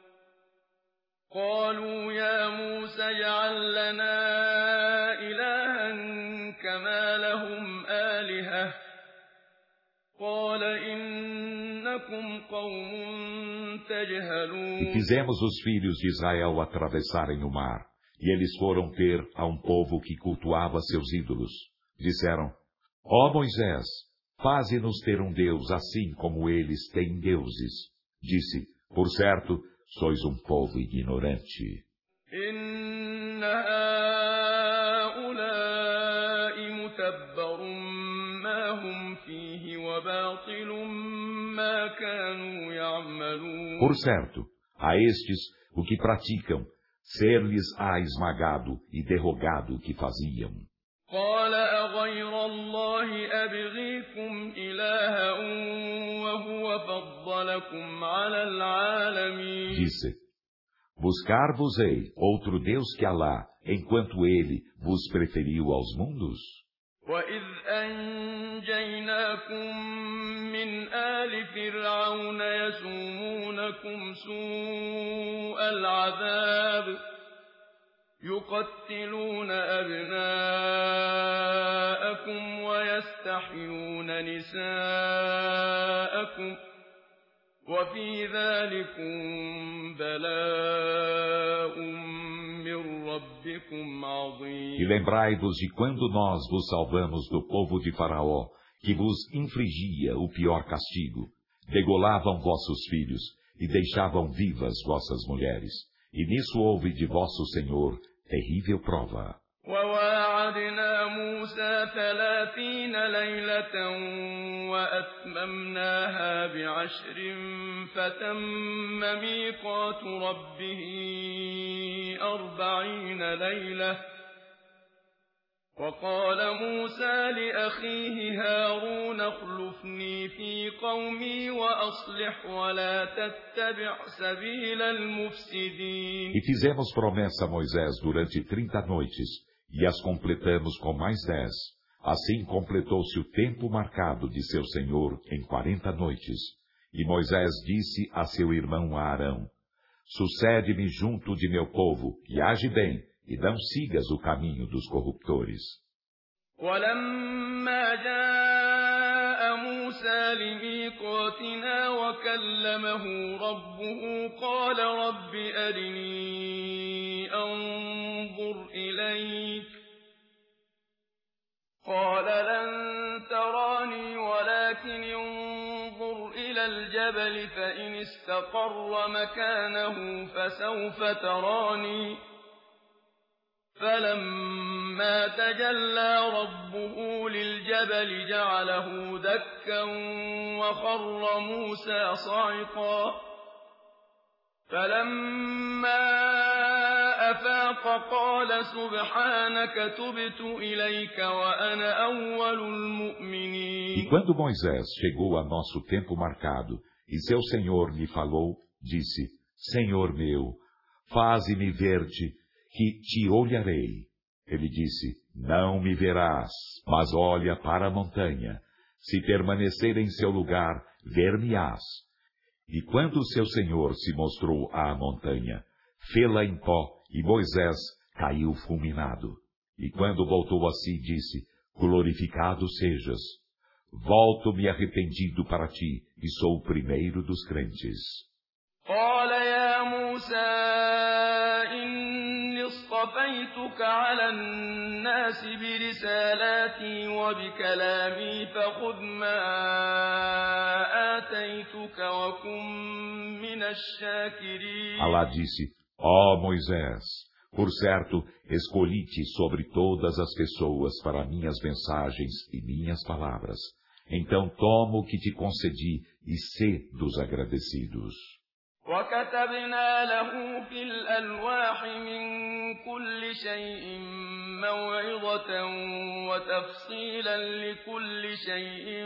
قالوا يا موسى اجعل لنا إلها كما لهم آلهة قال إنكم قوم تجهلون. E fizemos os filhos de Israel atravessarem o mar, e eles foram ter a um povo que cultuava seus ídolos. Disseram, ó Moisés, faze-nos ter um Deus assim como eles têm deuses. Disse, por certo, sois um povo ignorante. إن هؤلاء متبر ما هم فيه وباطل ما كانوا يعملون. Por certo, a estes o que praticam, ser-lhes-á esmagado e derrogado o que faziam. قال أغير الله أبغيكم إلها وهو فضلكم على العالمين. Disse, buscar-vos-ei outro Deus que Alá, enquanto ele vos preferiu aos mundos? وإذ أنجيناكم من آل فرعون يسومونكم سوء العذاب يقتلون أبناءكم ويستحيون نساءكم وفي ذلكم بلاء من ربكم عظيم. E lembrai-vos de quando nós vos salvamos do povo de Faraó, que vos infligia o pior castigo. Degolavam vossos filhos e deixavam vivas vossas mulheres. E nisso houve de vosso Senhor terrível prova. وواعدنا موسى 30 ليلة وأتممناها ب10 فتم ميقات ربه 40 ليلة وقال موسى لأخيه هارون اخلفني في قومي وأصلح ولا تتبع سبيل المفسدين. E fizemos promessa a Moisés durante 30 noites, e as completamos com mais 10. Assim completou-se o tempo marcado de seu Senhor em 40 noites. E Moisés disse a seu irmão Arão, sucede-me junto de meu povo, e age bem, e não sigas o caminho dos corruptores. ولما جاء موسى لميقاتنا وكلمه ربه قال رب أرني أنظر إليك قال لن تراني ولكن انظر إلى الجبل فإن استقر مكانه فسوف تراني فلما تجلى ربه للجبل جعله دكا وخر موسى صعقا فلما أفاق قال سبحانك تبت إليك وأنا أول المؤمنين. E quando Moisés chegou a nosso tempo marcado, e seu Senhor lhe falou, disse, Senhor meu, faze-me ver-te, que te olharei. Ele disse, não me verás, mas olha para a montanha. Se permanecer em seu lugar, ver-me-ás. E quando seu Senhor se mostrou à montanha, fê-la em pó, e Moisés caiu fulminado. E quando voltou a si, disse, glorificado sejas. Volto-me arrependido para ti, e sou o primeiro dos crentes. قال يا موسى إني اصطفيتك على الناس برسالاتي وبكلامي فخذ ما آتيتك وكن من الشاكرين. Alá disse, ó Moisés, por certo, escolhi-te sobre todas as pessoas para minhas mensagens e minhas palavras. Então toma o que te concedi e sê dos agradecidos. وكتبنا له في الألواح من كل شيء موعظة وتفصيلا لكل شيء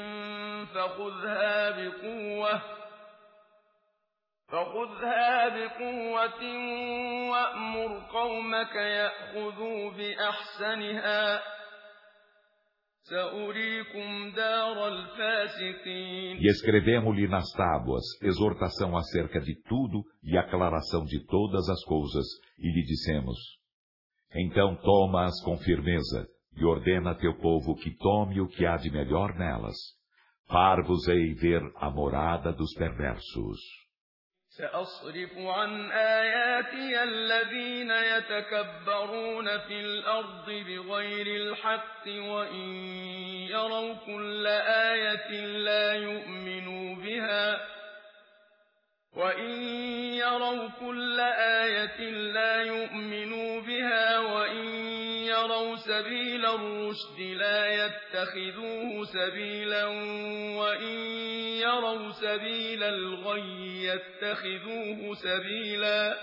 فخذها بقوة وأمر قومك يأخذوا بأحسنها سأريكم دار الفاسقين. E escrevemos-lhe nas tábuas exortação acerca de tudo e aclaração de todas as coisas, e lhe dissemos, então toma-as com firmeza, e ordena a teu povo que tome o que há de melhor nelas. Far-vos-ei ver a morada dos perversos. سأصرف عن آياتي الذين يتكبرون في الأرض بغير الحق وإن يروا كل آية لا يؤمنوا بها وإن يروا سبيل الرشد لا يتخذوه سبيلا وإن يروا سبيل الغي يتخذوه سبيلا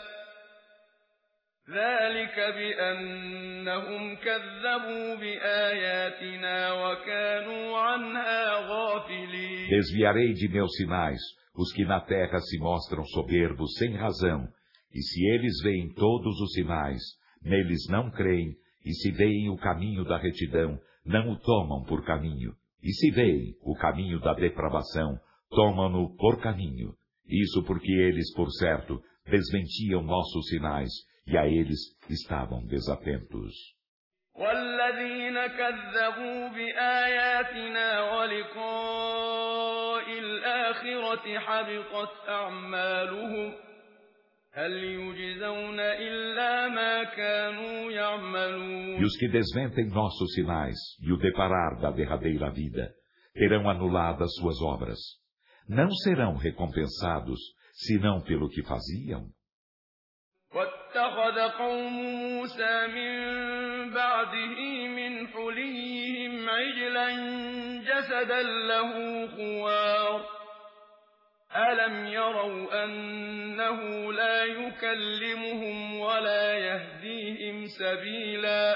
ذلك بأنهم كذبوا بآياتنا وكانوا عنها غافلين. Desviarei de meus sinais os que na terra se mostram soberbos sem razão, e se eles veem todos os sinais, neles não creem, e se veem o caminho da retidão, não o tomam por caminho, e se veem o caminho da depravação, tomam-no por caminho. Isso porque eles, por certo, desmentiam nossos sinais, e a eles estavam desatentos. والذين كذبوا بآياتنا ولقاء الآخرة حبطت أعمالهم هل يجزون إلا ما كانوا يعملون. E os que desmentem nossos sinais e o deparar da derradeira vida, terão anuladas suas obras. Não serão recompensados, senão pelo que faziam. واتخذ قوم موسى من بعده من حليهم عجلا جسدا له خوار ألم يروا أنه لا يكلمهم ولا يهديهم سبيلا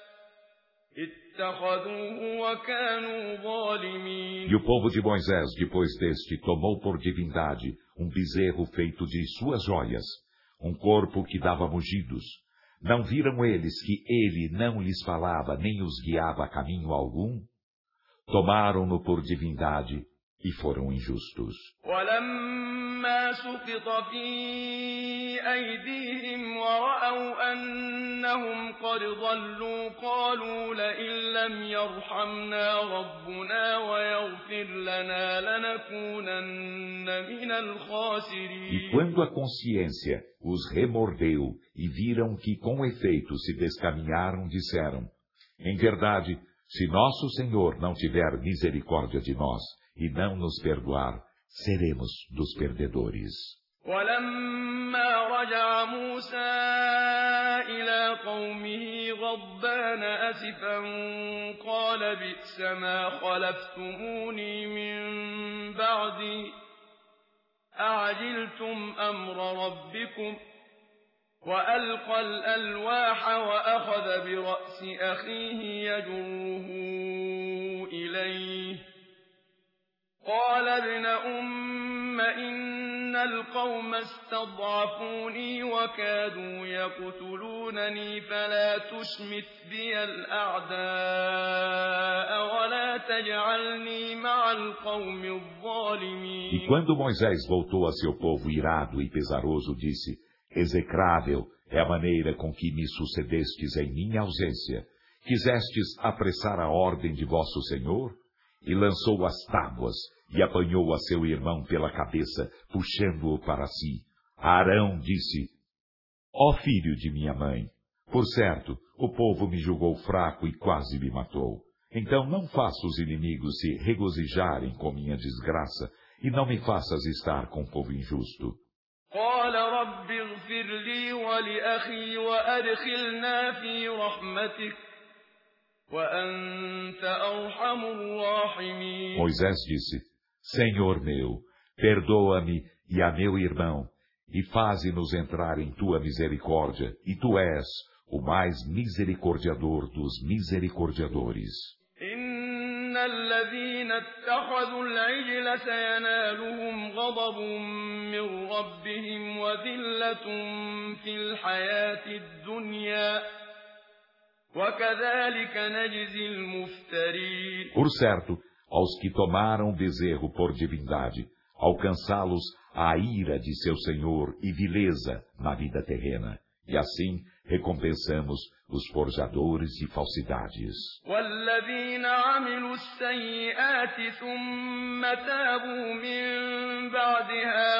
اتخذوه وكانوا ظالمين. E o povo de Moisés, depois deste, tomou por divindade um bezerro feito de suas joias, um corpo que dava mugidos. Não viram eles que ele não lhes falava nem os guiava a caminho algum? Tomaram-no por divindade e foram injustos. ولما سقط في أيديهم ورأوا أنهم قد ضلوا قالوا لئن لم يرحمنا ربنا ويغفر لنا لنكونن من الخاسرين. E quando a consciência os remordeu e viram que com efeito se descaminharam, disseram, em verdade, se nosso Senhor não tiver misericórdia de nós e não nos perdoar, seremos dos perdedores. ولما رجع موسى إلى قومه غضبان أسفا قال بئس ما خلفتموني من بعدي أعجلتم أمر ربكم وألقى الألواح وأخذ برأس أخيه يجره إليه قال ابن أم إن القوم استضعفوني وكادوا يقتلونني فلا تشمت بي الأعداء ولا تجعلني مع القوم الظالمين. E quando Moisés voltou a seu povo irado e pesaroso, disse: Execrável é a maneira com que me sucedestes em minha ausência. Quisestes apressar a ordem de vosso Senhor? E lançou as tábuas e apanhou a seu irmão pela cabeça, puxando-o para si. Arão disse: Ó filho de minha mãe, por certo, o povo me julgou fraco e quase me matou. Então não faça os inimigos se regozijarem com minha desgraça, e não me faças estar com o povo injusto. قال رب اغفر لي ولأخي وأدخلنا في رحمتك وأنت أرحم الراحمين. Moisés disse: Senhor meu, perdoa-me e a meu irmão, e faze-nos entrar em tua misericórdia, e tu és o mais misericordiador dos misericordiadores. إن الذين اتخذوا العجل سينالهم غضب من ربهم وذلة في الحياة الدنيا وكذلك نجزي المفترين. Por certo, aos que tomaram o bezerro por divindade, alcançá-los a ira de seu Senhor e vileza na vida terrena, e assim recompensamos os forjadores de falsidades. والذين عملوا السيئات ثم تابوا من بعدها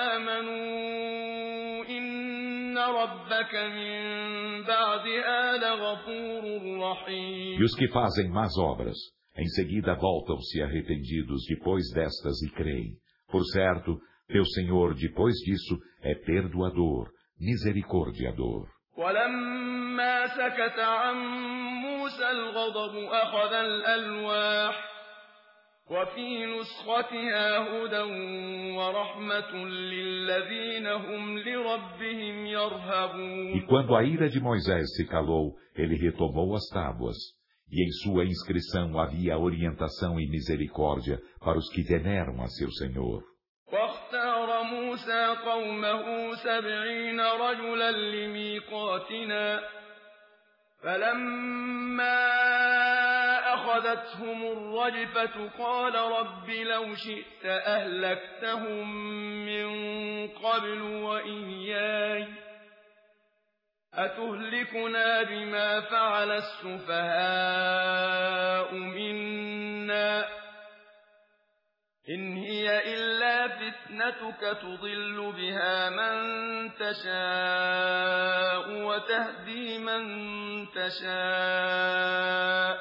وآمنوا إن ربك من بعدها لغفور رحيم. E os que fazem más obras, em seguida voltam-se arrependidos depois destas e creem. Por certo, teu Senhor depois disso é perdoador, misericordiador. ولما سكت عن موسى الغضب أخذ الألواح وفي نسختها هدى ورحمة للذين هم لربهم يرهبون. E quando a ira de Moisés se calou, ele retomou as tábuas. E em sua inscrição havia orientação e misericórdia para os que veneram a seu Senhor. واختار موسى قومه 70 رجلا لميقاتنا فلما أخذتهم الرجفة قال رب لو شئت أهلكتهم من قبل وإياي أتهلكنا بما فعل السفهاء منا إن هي إلا فتنتك تضل بها من تشاء وتهدي من تشاء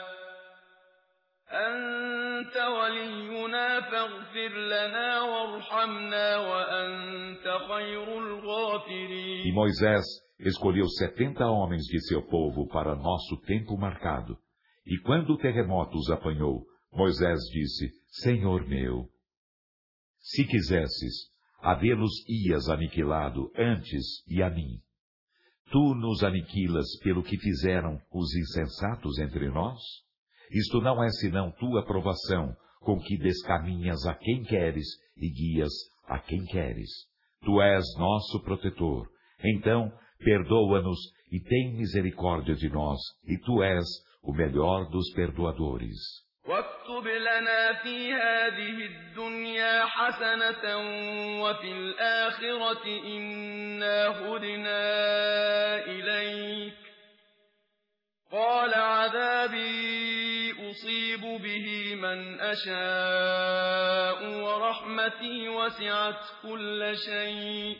أنت ولينا فاغفر لنا وارحمنا وأنت خير الغافرين. E Moisés escolheu 70 homens de seu povo para nosso tempo marcado. E quando o terremoto os apanhou, Moisés disse: Senhor meu, se quisesses, havê-los-ias aniquilado antes e a mim. Tu nos aniquilas pelo que fizeram os insensatos entre nós? Isto não é senão tua aprovação, com que descaminhas a quem queres e guias a quem queres. Tu és nosso protetor. Então, perdoa-nos e tem misericórdia de nós, e tu és o melhor dos perdoadores. واكتب لنا في هذه الدنيا حسنة وفي الآخرة إنا هدنا إليك قال عذابي أصيب به من أشاء ورحمتي وسعت كل شيء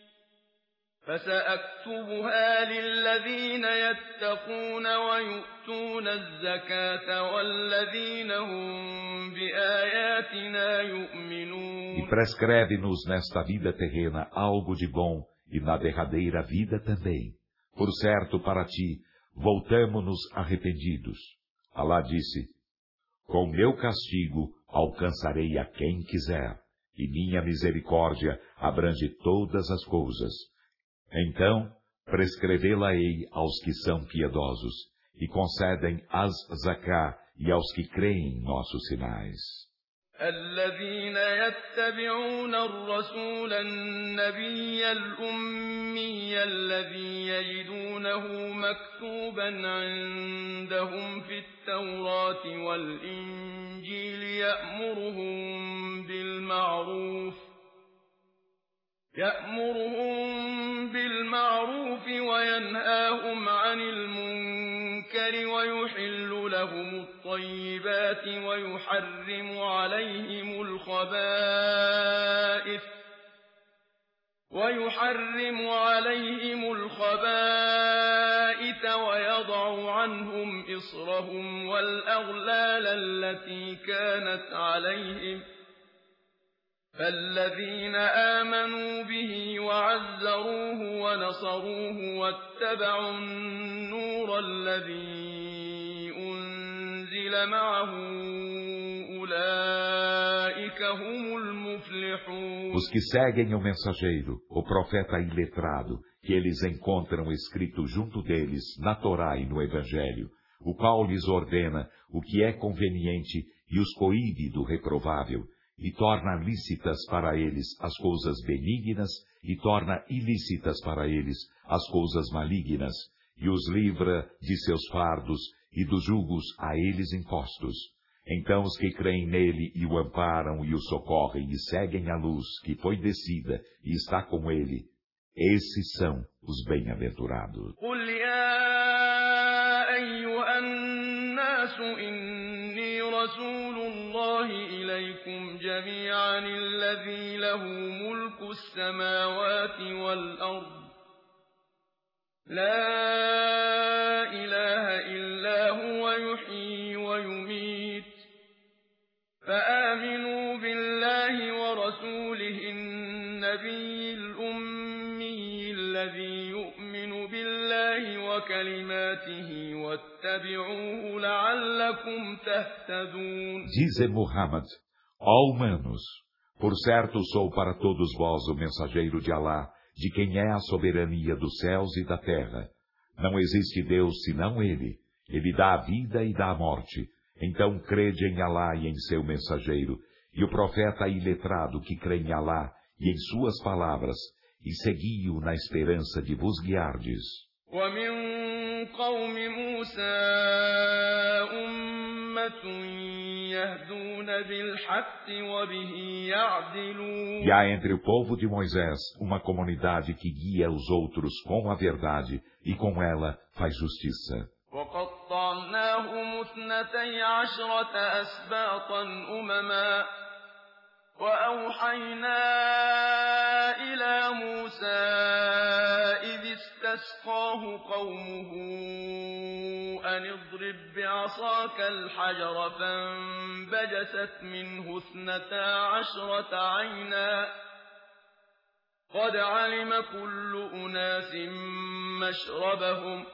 فسأكتبها للذين يتقون ويؤتون الزكاة والذين هم بآياتنا يؤمنون. E prescreve-nos nesta vida terrena algo de bom e na derradeira vida também. Por certo, para ti, voltamo-nos arrependidos. Alá disse: com meu castigo alcançarei a quem quiser, e minha misericórdia abrange todas as coisas. Então, Prescrevê-la-ei aos que são piedosos, e concedem as zaká e aos que creem em nossos sinais. الذين يتبعون الرسول النبي الأمي الذي يجدونه مكتوبا عندهم في التوراة والإنجيل يأمرهم بالمعروف وينهاهم عن المنكر ويحل لهم الطيبات ويحرم عليهم الخبائث ويضع عنهم إصرهم والأغلال التي كانت عليهم فالذين آمنوا به وعزروه ونصروه واتبعوا النور الذي أنزل معه أولئك هم المفلحون. Os que seguem o mensageiro, o profeta iletrado, que eles encontram escrito junto deles na Torá e no Evangelho, o qual lhes ordena o que é conveniente e os coíbe do reprovável, e torna lícitas para eles as coisas benignas, e torna ilícitas para eles as coisas malignas, e os livra de seus fardos e dos julgos a eles impostos. Então os que creem nele e o amparam e o socorrem e seguem a luz que foi descida e está com ele, esses são os bem-aventurados. رسول الله إليكم جميعا الذي له ملك السماوات والأرض لا إله إلا هو يحيي ويميت فآمنوا بالله ورسوله النبي الأمي الذي يؤمن بالله وكلماته واتبعوه لعلكم تهتدون. Dize Muhammad, ó humanos, por certo sou para todos vós o mensageiro de Alá, de quem é a soberania dos céus e da terra. Não existe Deus senão Ele. Ele dá a vida e dá a morte. Então crede em Alá e em seu mensageiro, e o profeta iletrado que crê em Alá e em suas palavras, e segui-o na esperança de vos guiardes. ومن قوم موسى أمة يهدون بالحق وبه يعدلون. E há entre o povo de Moisés uma comunidade que guia os outros com a verdade e com ela faz justiça. وقطعناهم 12 أسباطا أمما وأوحينا إلى موسى إذ استسقاه قومه أن اضرب بعصاك الحجر فانبجست منه 12 عينا قد علم كل أناس مشربهم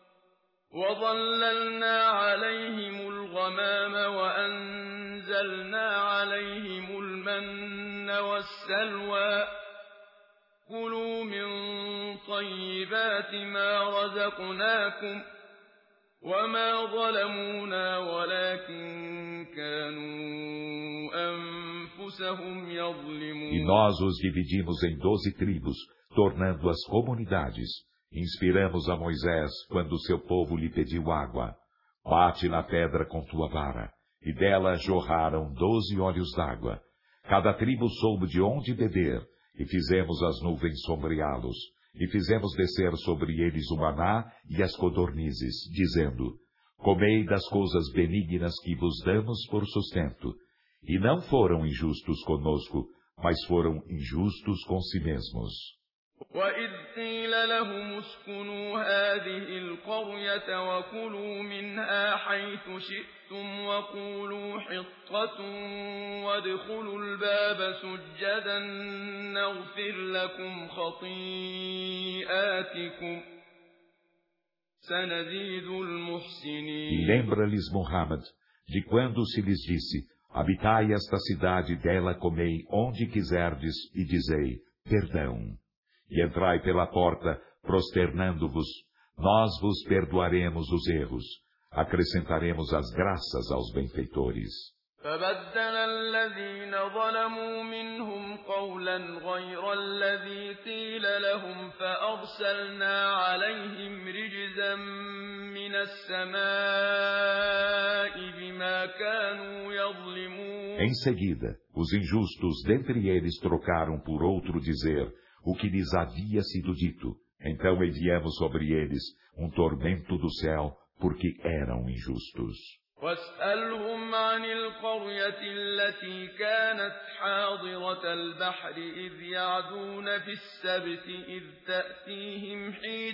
وظللنا عليهم الغمام وأنزلنا عليهم المن والسلوى كلوا من طيبات ما رزقناكم وما ظلمونا ولكن كانوا أنفسهم يظلمون. E nós os dividimos em 12 tribos, tornando-as comunidades. Inspiramos a Moisés quando seu povo lhe pediu água. Bate na pedra com tua vara, e dela jorraram 12 olhos d'água. Cada tribo soube de onde beber, e fizemos as nuvens sombreá-los, e fizemos descer sobre eles o maná e as codornizes, dizendo, comei das coisas benignas que vos damos por sustento. E não foram injustos conosco, mas foram injustos com si mesmos. وَإِذْ قِيلَ لَهُمُ اسْكُنُوا هَٰذِهِ الْقَرْيَةَ وَكُلُوا مِنْهَا حَيْثُ شِئْتُمْ وَقُولُوا حِطَّةٌ وَادْخُلُوا الْبَابَ سُجَّدًا نَّغْفِرْ لَكُمْ خَطِيئَاتِكُمْ سَنَزِيدُ الْمُحْسِنِينَ. E lembra-lhes, Muhammad, de quando se lhes disse, habitai esta cidade, dela comei onde quiserdes, e dizei, perdão. E entrai pela porta, prosternando-vos, nós vos perdoaremos os erros, acrescentaremos as graças aos benfeitores. فبدل الذين ظلموا منهم قولا غير الذي قيل لهم فأرسلنا عليهم رجزا من السماء بما كانوا يظلمون. Em seguida, os injustos dentre eles trocaram por outro dizer o que lhes havia sido dito. Então enviamos sobre eles um tormento do céu, porque eram injustos. واسألهم عن القرية التي كانت حاضرة البحر إذ يعدون في السبت إذ تأتيهم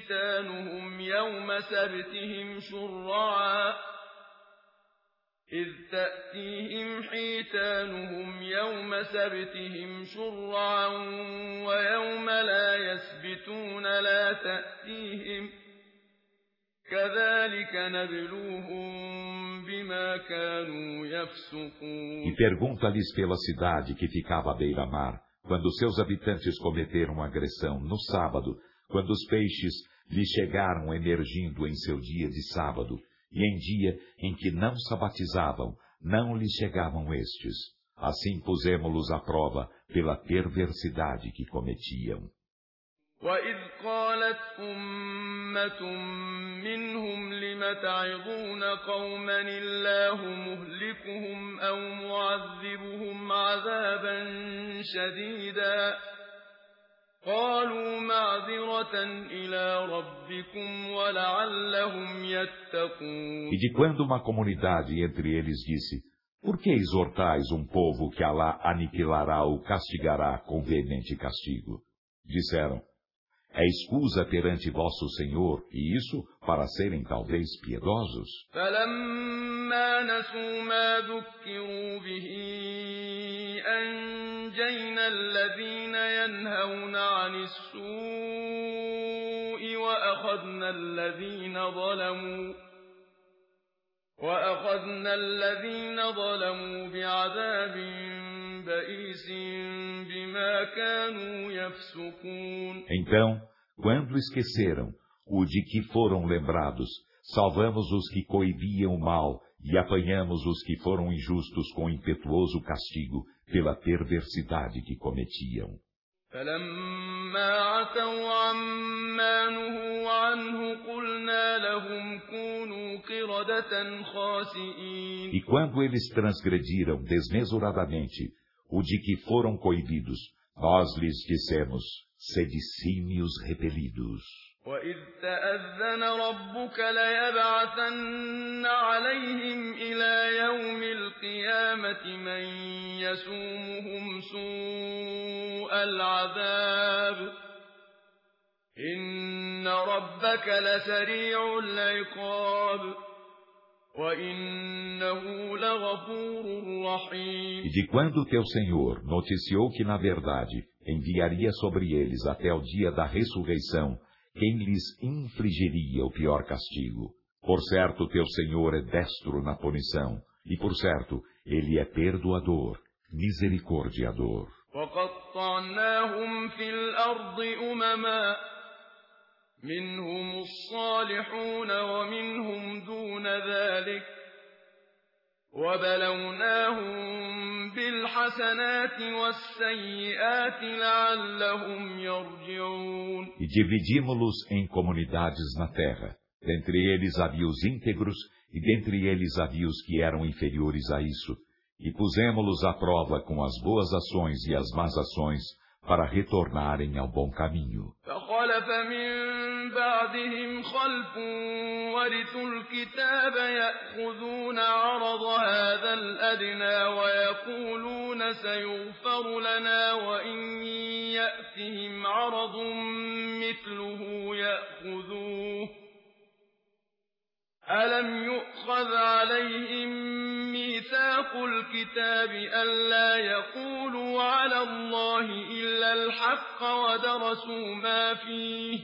حيتانهم يوم سبتهم شرعا ويوم لا يسبتون لا تأتيهم كذلك نبلوهم بما كانوا يفسقون. E pergunta-lhes pela cidade que ficava à beira-mar, quando seus habitantes cometeram agressão no sábado, quando os peixes lhes chegaram emergindo em seu dia de sábado, e em dia em que não sabatizavam, não lhes chegavam estes. Assim pusemos-los à prova pela perversidade que cometiam. وَإِذْ قَالَتْ أُمَّةٌ مِّنْهُمْ لِمَ تَعِظُونَ قَوْمًا اللَّهُ مُهْلِكُهُمْ أَوْ مُعَذِّبُهُمْ عَذَابًا شَدِيدًا قَالُوا مَعْذِرَةً إِلَىٰ رَبِّكُمْ وَلَعَلَّهُمْ يَتَّقُونَ. E de quando uma comunidade entre eles disse: Por que exortais um povo que Alá aniquilará ou castigará com veemente castigo? Disseram: É escusa perante vosso Senhor, e isso para serem talvez piedosos. فَلَمَّا نَسُوا مَا ذُكِّرُوا بِهِ أَنجَيْنَا الَّذِينَ يَنْهَوْنَ عَنِ السُّوءِ وَأَخَذْنَا الَّذِينَ ظَلَمُوا بِعَذَابٍ بَئِيسٍ بِمَا كَانُوا يَفْسُقُونَ. Então, quando esqueceram o de que foram lembrados, salvamos os que coibiam o mal e apanhamos os que foram injustos com impetuoso castigo pela perversidade que cometiam. فَلَمَّا عَتَوْا عَمَّا نُهُوا عَنْهُ قُلْنَا لَهُمْ كُونُوا قِرَدَةً خَاسِئِينَ. E quando eles transgrediram desmesuradamente o de que foram coibidos, nós lhes dissemos: sede símios repelidos. وَإِذْ تَأَذَّنَ رَبُّكَ لَيَبْعَثَنَّ عَلَيْهِمْ إِلَىٰ يَوْمِ الْقِيَامَةِ مَن يَسُومُهُمْ سُوءَ الْعَذَابِ إِنَّ رَبَّكَ لَسَرِيعُ الْعِقَابِ وَإِنَّهُ لَغَفُورٌ رَّحِيمٌ. E de quando teu Senhor noticiou que, na verdade, enviaria sobre eles até o dia da ressurreição quem lhes infligiria o pior castigo. Por certo, teu Senhor é destro na punição, e por certo, Ele é perdoador, misericordiador. وَقَطَّعْنَاهُمْ فِي الْأَرْضِ أُمَمًا مِّنْهُمُ الصَّالِحُونَ وَمِنْهُمْ دُونَ ذَلِكَ وَبَلَوْنَاهُم بِالْحَسَنَاتِ وَالسَّيِّئَاتِ لَعَلَّهُمْ يَرْجِعُونَ. E dividimos-los em comunidades na terra. Dentre eles havia os íntegros, e dentre eles havia os que eram inferiores a isso. E pusemos-los à prova com as boas ações e as más ações, para retornarem ao bom caminho. فَخَلَفَ مِن بَعْدِهِمْ خَلْفٌ وَرِثُوا الْكِتَابَ يَأْخُذُونَ عَرَضَ هَٰذَا الْأَدْنَىٰ وَيَقُولُونَ سَيُغْفَرُ لَنَا وَإِن يَأْتِهِمْ عَرَضٌ مِّثْلُهُ يَأْخُذُوهُ أَلَمْ يُؤْخَذْ عَلَيْهِم مِّيثَاقُ الْكِتَابِ أَلَّا يَقُولُوا عَلَى اللَّهِ إِلَّا الْحَقَّ وَدَرَسُوا مَا فِيهِ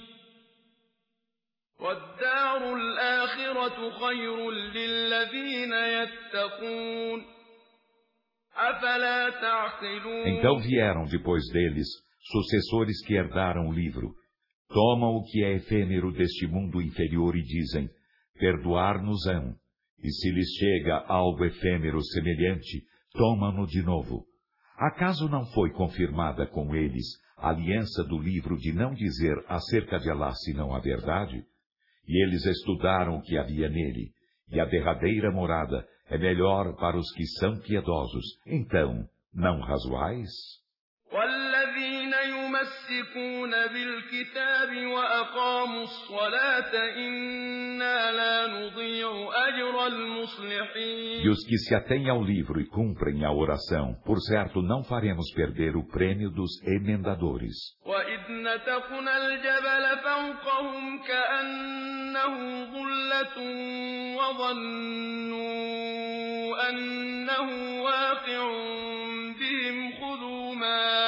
وَالدَّارُ الْآخِرَةُ خَيْرٌ لِّلَّذِينَ يَتَّقُونَ أَفَلَا تَعْقِلُونَ. Então vieram depois deles sucessores que herdaram o livro, Tomam o que é efêmero deste mundo inferior e dizem, perdoar-nos-ão. E se lhes chega algo efêmero semelhante, tomam-no de novo. Acaso não foi confirmada com eles a aliança do livro de não dizer acerca de Alá senão a verdade? E eles estudaram o que havia nele, e a derradeira morada é melhor para os que são piedosos. Então, não razoais? والذين يمسكون بالكتاب وأقاموا الصلاة إنا لا نضيع أجر المصلحين. E os que se atêm ao livro e cumprem a oração, por certo não faremos perder o prêmio dos emendadores. وإذ نتقنا الجبل فوقهم كأنه ظلة وظنوا أنه واقع بهم خذوا ما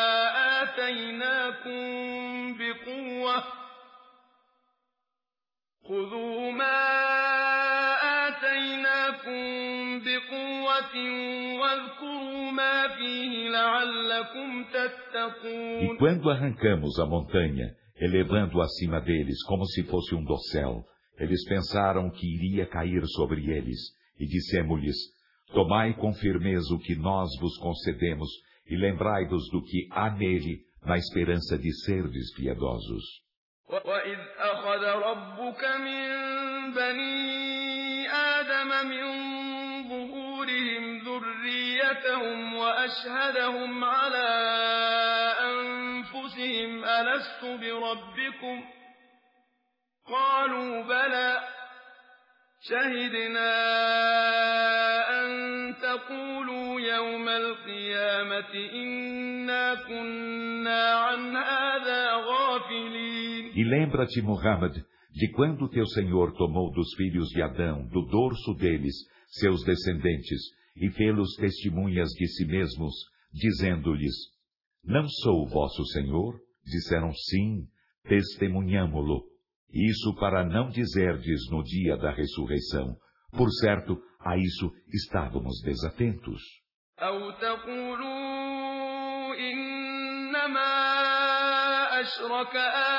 آتيناكم بقوة واذكروا ما فيه لعلكم تتقون. E quando arrancamos a montanha, elevando-a acima deles como se fosse um dossel, eles pensaram que iria cair sobre eles, e dissemos-lhes, tomai com firmeza o que nós vos concedemos, e lembrai-vos do que há nele, na esperança de serdes piedosos. وَإِذْ أَخَذَ رَبُّكَ مِنْ بَنِي آدَمَ مِنْ ظُهُورِهِمْ ذُرِّيَّتَهُمْ وَأَشْهَدَهُمْ عَلَى أَنْفُسِهِمْ أَلَسْتُ بِرَبِّكُمْ قَالُوا بَلَى شَهِدْنَا أَنْ تَقُولُوا يَوْمَ الْقِيَامَةِ إِنَّا كُنَّا عَنْ هَذَا غَافِلِينَ. E lembra-te, Muhammad, de quando teu Senhor tomou dos filhos de Adão, do dorso deles, seus descendentes, e fê-los testemunhas de si mesmos, dizendo-lhes, não sou vosso Senhor? Disseram sim, testemunhamo-lo. Isso para não dizerdes no dia da ressurreição. Por certo, a isso estávamos desatentos. أَوْ تَقُولُوا إِنَّمَا أَشْرَكَ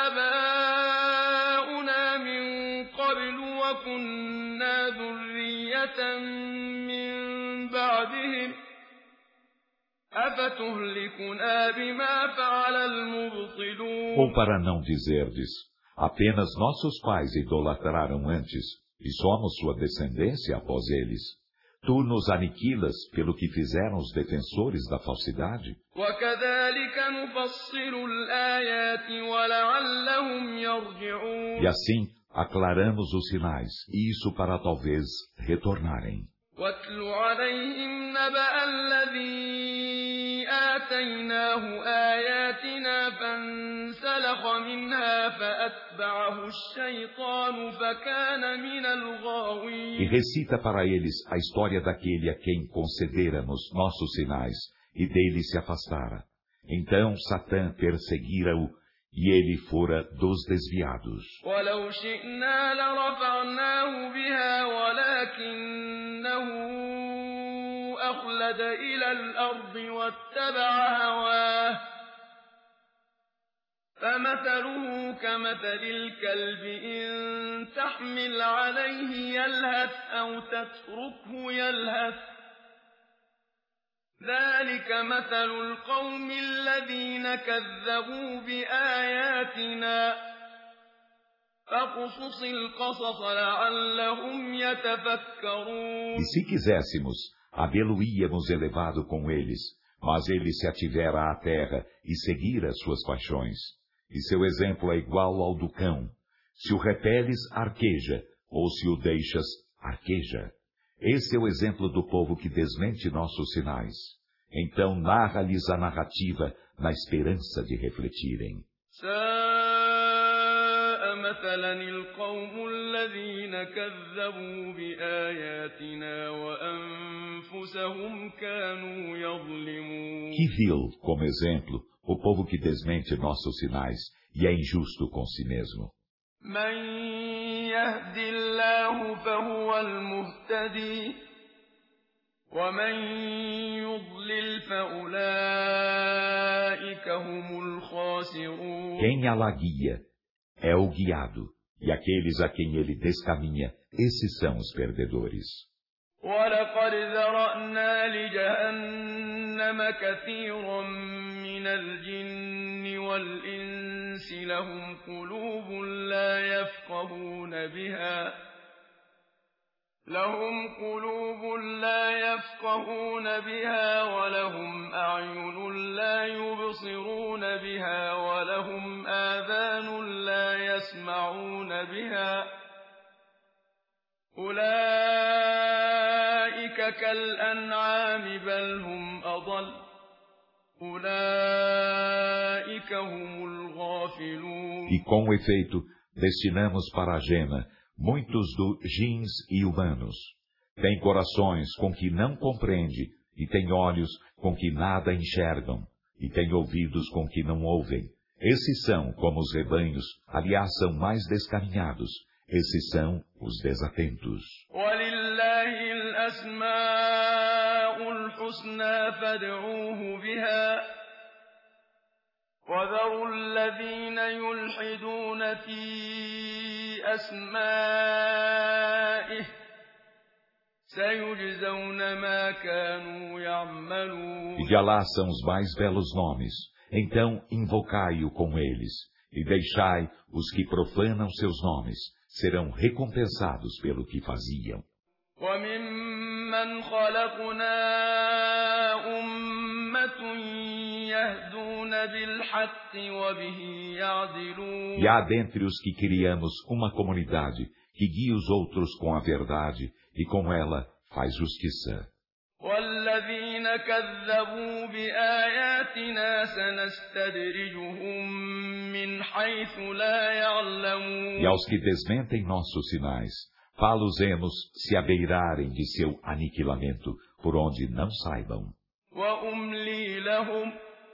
آبَاؤُنَا مِنْ قَبْلُ وَكُنَّا ذُرِّيَّةً مِنْ بَعْدِهِمْ أَفَتُهْلِكُنَا بِمَا فَعَلَ الْمُبْطِلُونَ. Ou para não dizerdes, apenas nossos pais idolatraram antes, e somos sua descendência após eles. Tu nos aniquilas pelo que fizeram os defensores da falsidade. E assim aclaramos os sinais, e isso para talvez retornarem. وَاتْلُ عَلَيْهِمْ نَبَأَ الَّذِي آتَيْنَاهُ آيَاتِنَا فَانسَلَخَ مِنْهَا فَأَتْبَعَهُ الشَّيْطَانُ فَكَانَ مِنَ الْغَاوِينَ. E recita para eles a história daquele a quem concederamos nossos sinais, e dele se afastara. Então Satã perseguira-o, e ele fora dos desviados. وَلَوْ شِئْنَا لَرَفَعْنَاهُ بِهَا وَلَكِنَّهُ أَخْلَدَ إِلَى الْأَرْضِ وَاتَّبَعَ هَوَاهُ فَمَثَلُهُ كَمَثَلِ الْكَلْبِ إِنْ تَحْمِلْ عَلَيْهِ يَلْهَثْ أَوْ تَتْرُكْهُ يَلْهَث ذَلِكَ مَثَلُ الْقَوْمِ الَّذِينَ كَذَّبُوا بِآيَاتِنَا فَاقْصُصِ الْقَصَصَ لَعَلَّهُمْ يَتَفَكَّرُونَ. E se quiséssemos, habê-lo-íamos elevado com eles, mas ele se ativera à terra e seguira suas paixões. E seu exemplo é igual ao do cão. Se o repeles, arqueja, ou se o deixas, arqueja. Esse é o exemplo do povo que desmente nossos sinais. Então narra-lhes a narrativa na esperança de refletirem. سَاءَ مَثَلًا الْقَوْمُ الَّذِينَ كَذَّبُوا بِآيَاتِنَا وَأَنفُسَهُمْ كَانُوا يَظْلِمُونَ. Que vil, como exemplo, o povo que desmente nossos sinais e é injusto com si mesmo. مَنْ يَهْدِ اللَّهُ فَهُوَ الْمُهْتَدِي وَمَنْ يُضْلِلْ فَأُولَئِكَ هُمُ الْخَاسِرُونَ. Quem Alá guia, é o guiado, e aqueles a quem ele descaminha, esses são os perdedores. وَلَقَدْ ذَرَأْنَا لِجَهَنَّمَ كَثِيرًا مِنَ الْجِنِّ وَالْإِنسِ لَهُمْ قُلُوبٌ لا يفقهون بها ولهم أعين لا يبصرون بها ولهم آذان لا يسمعون بها أولئك كالأنعام بل هم أضل أولئك هم الغافلون. E com efeito, destinamos para a Jena muitos dos jins e humanos. Tem corações com que não compreende, e tem olhos com que nada enxergam, e tem ouvidos com que não ouvem. Esses são como os rebanhos, aliás, são mais descaminhados. Esses são os desatentos. وَلِلَّهِ الْأَسْمَاءُ الْحُسْنَى فَادْعُوهُ بِهَا وَذَرُوا الَّذِينَ يُلْحِدُونَ فِي أَسْمَائِهِ سَيُجْزَوْنَ مَا كَانُوا يَعْمَلُونَ. E de Alá são os mais belos nomes. Então invocai-o com eles, e deixai os que profanam seus nomes, serão recompensados pelo que faziam. وَمِمَّنْ خَلَقْنَا أُمَّةٌ يَهْدُونَ بِالْحَقِّ وَبِهِ يَعْدِلُونَ. E há dentre os que criamos uma comunidade que guia os outros com a verdade e com ela faz justiça. وَالَّذِينَ كَذَّبُوا بِآيَاتِنَا سَنَسْتَدْرِجُهُم مِّنْ حَيْثُ لَا يَعْلَمُونَ. E aos que desmentem nossos sinais, fá-los-emos se abeirarem de seu aniquilamento, por onde não saibam. وَأُمْلِي لَهُمْ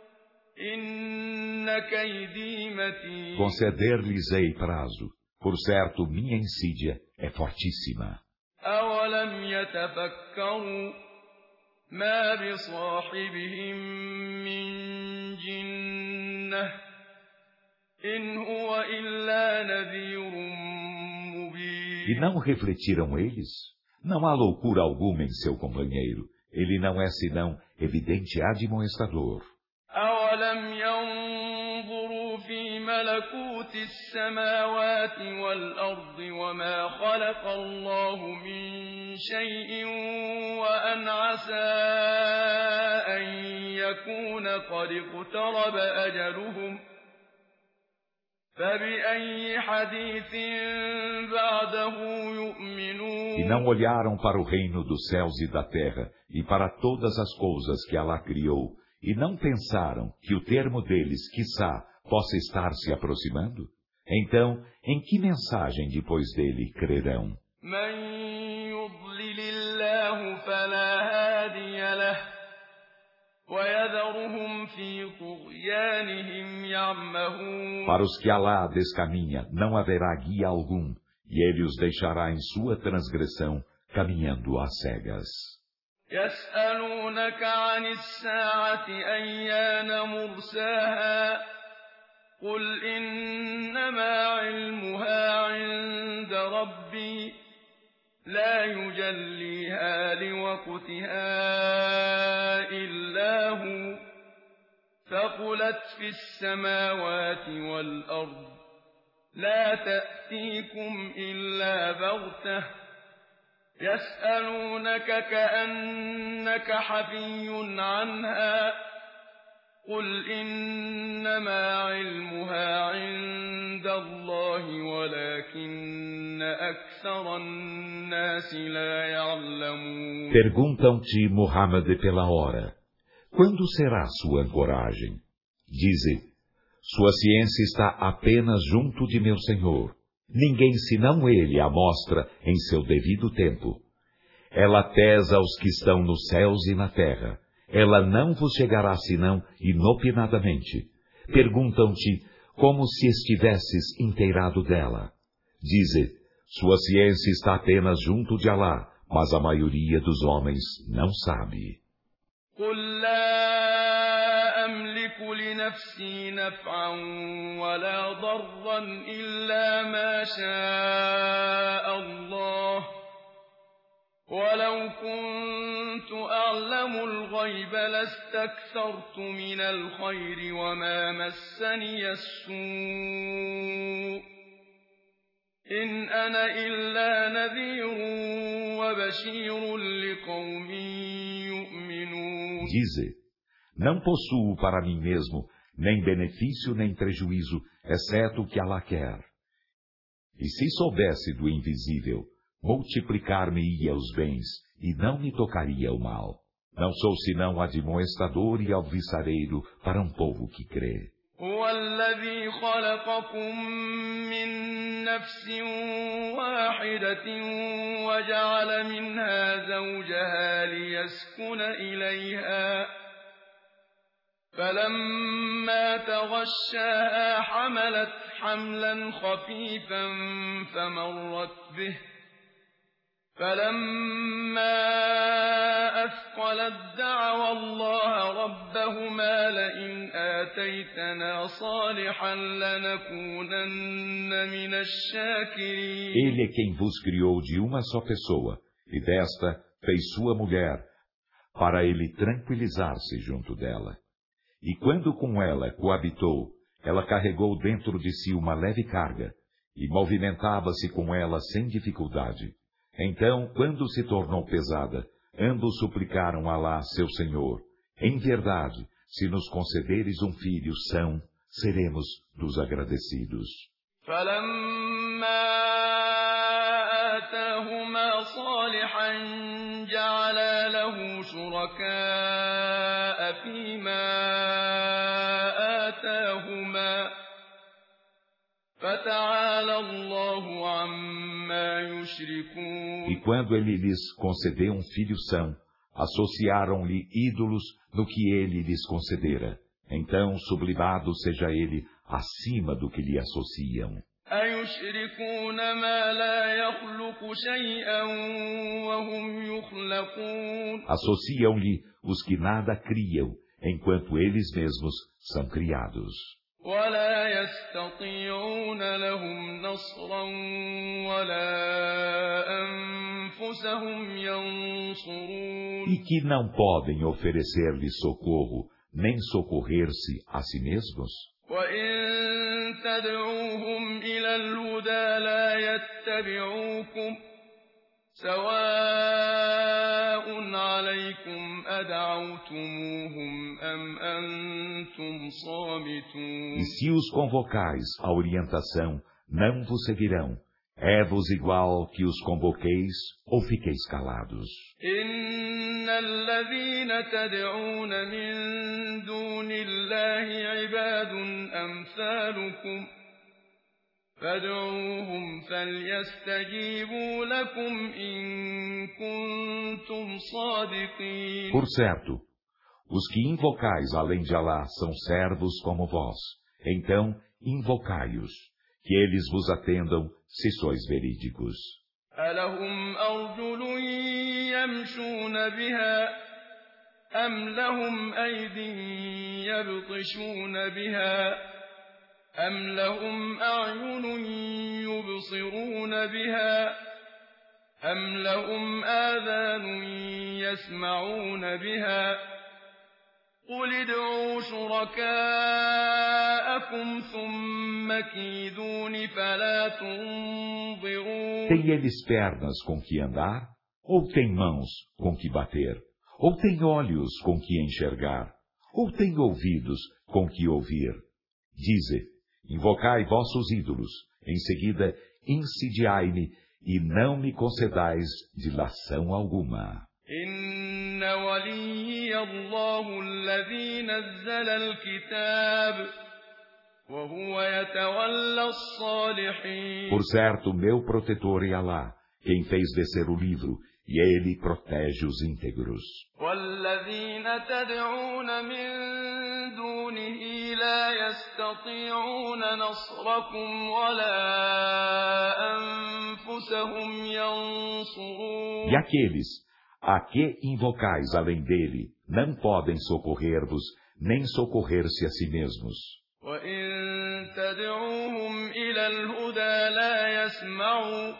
إِنَّ كَيْدِي مَتِينٌ. Conceder-lhes-ei prazo, por certo minha insídia é fortíssima. أَوَلَمْ يَتَفَكَّرُوا مَا بِصَاحِبِهِم مِّن جِنَّةٍ إِنْ هُوَ إِلَّا نَذِيرٌ مُّبِينٌ. E não refletiram eles? Não há loucura alguma em seu companheiro. Ele não é senão evidente admoestador. أَوَلَمْ يَنظُرُوا فِي مَلَكُوتِ السَّمَاوَاتِ وَالْأَرْضِ وَمَا خَلَقَ اللَّهُ مِن شَيْءٍ وَأَنْ عَسَىٰ أَن يَكُونَ قَدِ اقْتَرَبَ أَجَلُهُمْ فَبِأَيِّ حَدِيثٍ بَعْدَهُ يُؤْمِنُونَ. E não olharam para o reino dos céus e da terra, e para todas as coisas que Alá criou, e não pensaram que o termo deles, quiçá, possa estar se aproximando? Então, em que mensagem depois dele crerão? مَن يُضْلِلِ اللَّهُ فَلَا هَادِيَ لَهُ وَيَذَرُهُمْ فِي طُغْيَانِهِمْ يَعْمَهُونَ. Para os que Alá descaminha, não haverá guia algum, e ele os deixará em sua transgressão, caminhando às cegas. يَسْأَلُونَكَ عَنِ السَّاعَةِ أَيَّانَ مُرْسَاهَا قُلْ إِنَّمَا عِلْمُهَا عِندَ رَبِّي لَا يُجَلِّيهَا لِوَقْتِهَا إِلَّا هُوَ ثَقُلَتْ فِي السَّمَاوَاتِ وَالْأَرْضِ لَا تَأْتِيكُمْ إِلَّا بَغْتَةً يَسْأَلُونَكَ كَأَنَّكَ حَفِيٌّ عَنْهَا قُلْ إِنَّمَا عِلْمُهَا عِندَ اللَّهِ وَلَكِنَّ أَكْثَرَ النَّاسِ لَا يَعْلَمُونَ. Perguntam-te, Muhammad, pela hora. Quando será sua ancoragem? Dize, sua ciência está apenas junto de meu Senhor. Ninguém senão Ele a mostra em seu devido tempo. Ela pesa os que estão nos céus e na terra. Ela não vos chegará senão inopinadamente. Perguntam-te como se estivesses inteirado dela. Dize, sua ciência está apenas junto de Alá, mas a maioria dos homens não sabe. قُل لَّا أَمْلِكُ نفسي نفعا ولا ضرا إلا ما شاء الله ولو كنت أعلم الغيب لاستكثرت من الخير وما مسني السوء إن أنا إلا نذير وبشير لقوم يؤمنون. Dize, não possuo para mim mesmo nem benefício nem prejuízo, exceto o que Allah quer. E se soubesse do invisível, multiplicar-me-ia os bens, e não me tocaria o mal. Não sou senão admoestador e alvissareiro para um povo que crê. هو الذي خلقكم من نفس واحدة وجعل منها زوجها ليسكن إليها فلما تغشاها حملت حملا خفيفا فمرت به فلما أثقلت دعوا الله ربهما لئن آتيتنا صالحا لنكونن من الشاكرين. Ele é quem vos criou de uma só pessoa, e desta fez sua mulher, para ele tranquilizar-se junto dela. E quando com ela coabitou, ela carregou dentro de si uma leve carga, e movimentava-se com ela sem dificuldade. Então, quando se tornou pesada, ambos suplicaram a Alá, seu Senhor: em verdade, se nos concederes um filho são, seremos dos agradecidos. فلما آتاهما صالحا جعلا له شركاء فيما آتاهما فتعالى الله عما يشركون. E quando ele lhes concedeu um filho são, associaram-lhe ídolos no que ele lhes concedera. Então, sublimado seja ele acima do que lhe associam. أيشركون ما لا يخلق شيئا وهم يخلقون. Associam-lhe os que nada criam, enquanto eles mesmos são criados. ولا يستطيعون لهم نصرا ولا أنفسهم ينصرون. E que não podem oferecer-lhe socorro, nem socorrer-se a si mesmos. وإن تدعوهم إلى الهدى لا يتبعوكم سواء عليكم أدعوتموهم أم أنتم صامتون. E se os convocais à orientação, não vos seguirão. É-vos igual que os convoqueis ou fiqueis calados. إن الذين تدعون من دون الله عباد أمثالكم فادعوهم فليستجيبوا لكم إن كنتم صادقين. Por certo, os que invocais além de Alá são servos como vós. Então, invocai-os, que eles vos atendam se sois verídicos. ألهم أرجل يمشون بها أم لهم أيد يبطشون بها أم لهم أعين يبصرون بها أم لهم آذان يسمعون بها قل ادعوا شركاءكم ثم كيدون فلا تنظرون. Tem eles pernas com que andar? Ou tem mãos com que bater? Ou tem olhos com que enxergar? Ou tem ouvidos com que ouvir? Dize, invocai vossos ídolos, em seguida insidiai-me e não me concedais dilação alguma. إن وليي الله الذي نزل الكتاب وهو يتولى الصالحين. Por certo, meu protetor é Alá, quem fez descer o livro, e ele protege os íntegros. والذين تدعون من دونه لا يستطيعون نصركم ولا أنفسهم ينصرون. E aqueles a que invocais além dele não podem socorrer-vos, nem socorrer-se a si mesmos. وإن تدعوهم إلى الهدى لا يسمعوا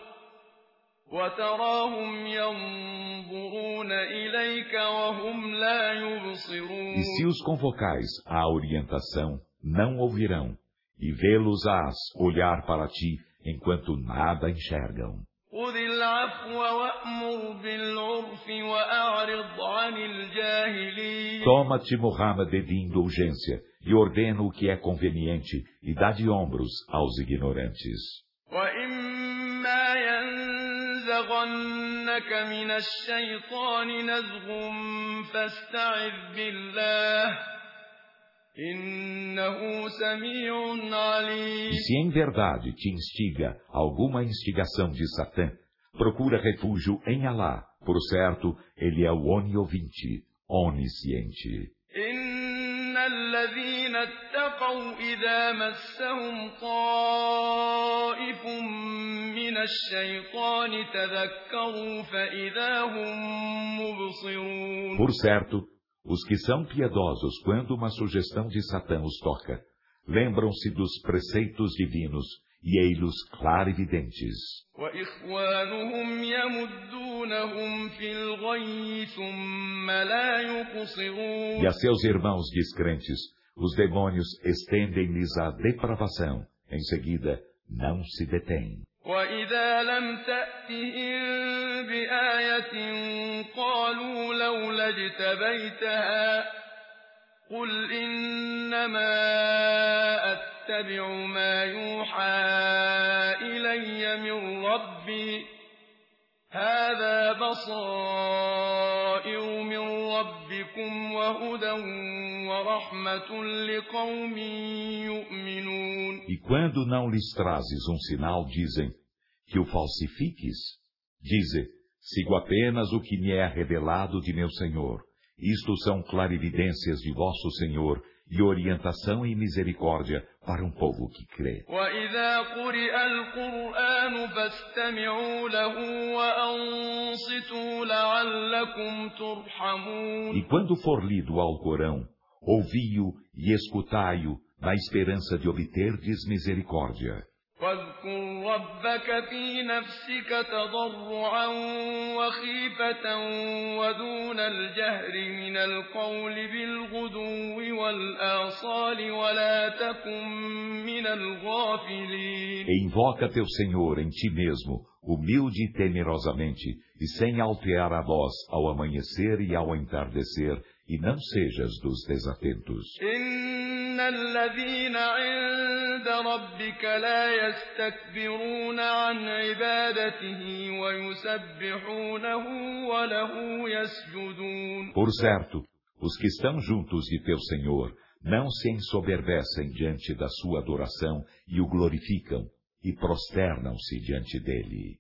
وتراهم ينظرون إليك وهم لا يبصرون. E se os convocais à orientação, não ouvirão, e vê-los-ás olhar para ti, enquanto nada enxergam. خذ العفو وأمر بالعرف وأعرض عن الجاهلين. Toma-te, Muhammad, de indulgência, e ordena o que é conveniente, e dá de ombros aos ignorantes. وإما ينزغنك من الشيطان نزغ فاستعذ بالله إنه سميع عليم. E se em verdade te instiga alguma instigação de Satã, procura refúgio em Alá. Por certo, ele é o oniovinte, onisciente. إن الذين اتقوا إذا مسهم طائف من الشيطان تذكروا فإذا هم مبصرون. Por certo, os que são piedosos quando uma sugestão de Satã os toca, lembram-se dos preceitos divinos e ei-los clarividentes. وإخوانهم يمدونهم في الغي ثم لا يقصرون. E a seus irmãos descrentes, os demônios estendem-lhes a depravação. Em seguida, não se detêm. وإذا لم تأتهم بآية قالوا لولا اجتبيتها قل إنما أتبع ما يوحى إلي من ربي هذا بصائر من ربكم وهدى ورحمة لقوم يؤمنون. E quando não lhes trazes um sinal, dizem que o falsifiques. Dize, sigo apenas o que me é revelado de meu Senhor. Isto são clarividências de vosso Senhor e orientação e misericórdia para um povo que crê. وَإِذَا قُرِئَ الْقُرْآنُ فَاسْتَمِعُوا لَهُ وَأَنصِتُوا لَعَلَّكُمْ تُرْحَمُونَ. E quando for lido ao Corão, ouvi-o e escutai-o, na esperança de obterdes misericórdia. واذكر ربك في نفسك تضرعا وخيفة ودون الجهر من القول بالغدو والآصال ولا تكن من الغافلين. Invoca teu Senhor em ti mesmo, humilde e temerosamente, e sem altear a voz ao amanhecer e ao entardecer, e não sejas dos desatentos. إن الذين عند ربك لا يستكبرون عن عبادته ويسبحونه وله يسجدون. Por certo, os que estão juntos de teu Senhor não se ensoberbecem diante da sua adoração e o glorificam e prosternam-se diante dele.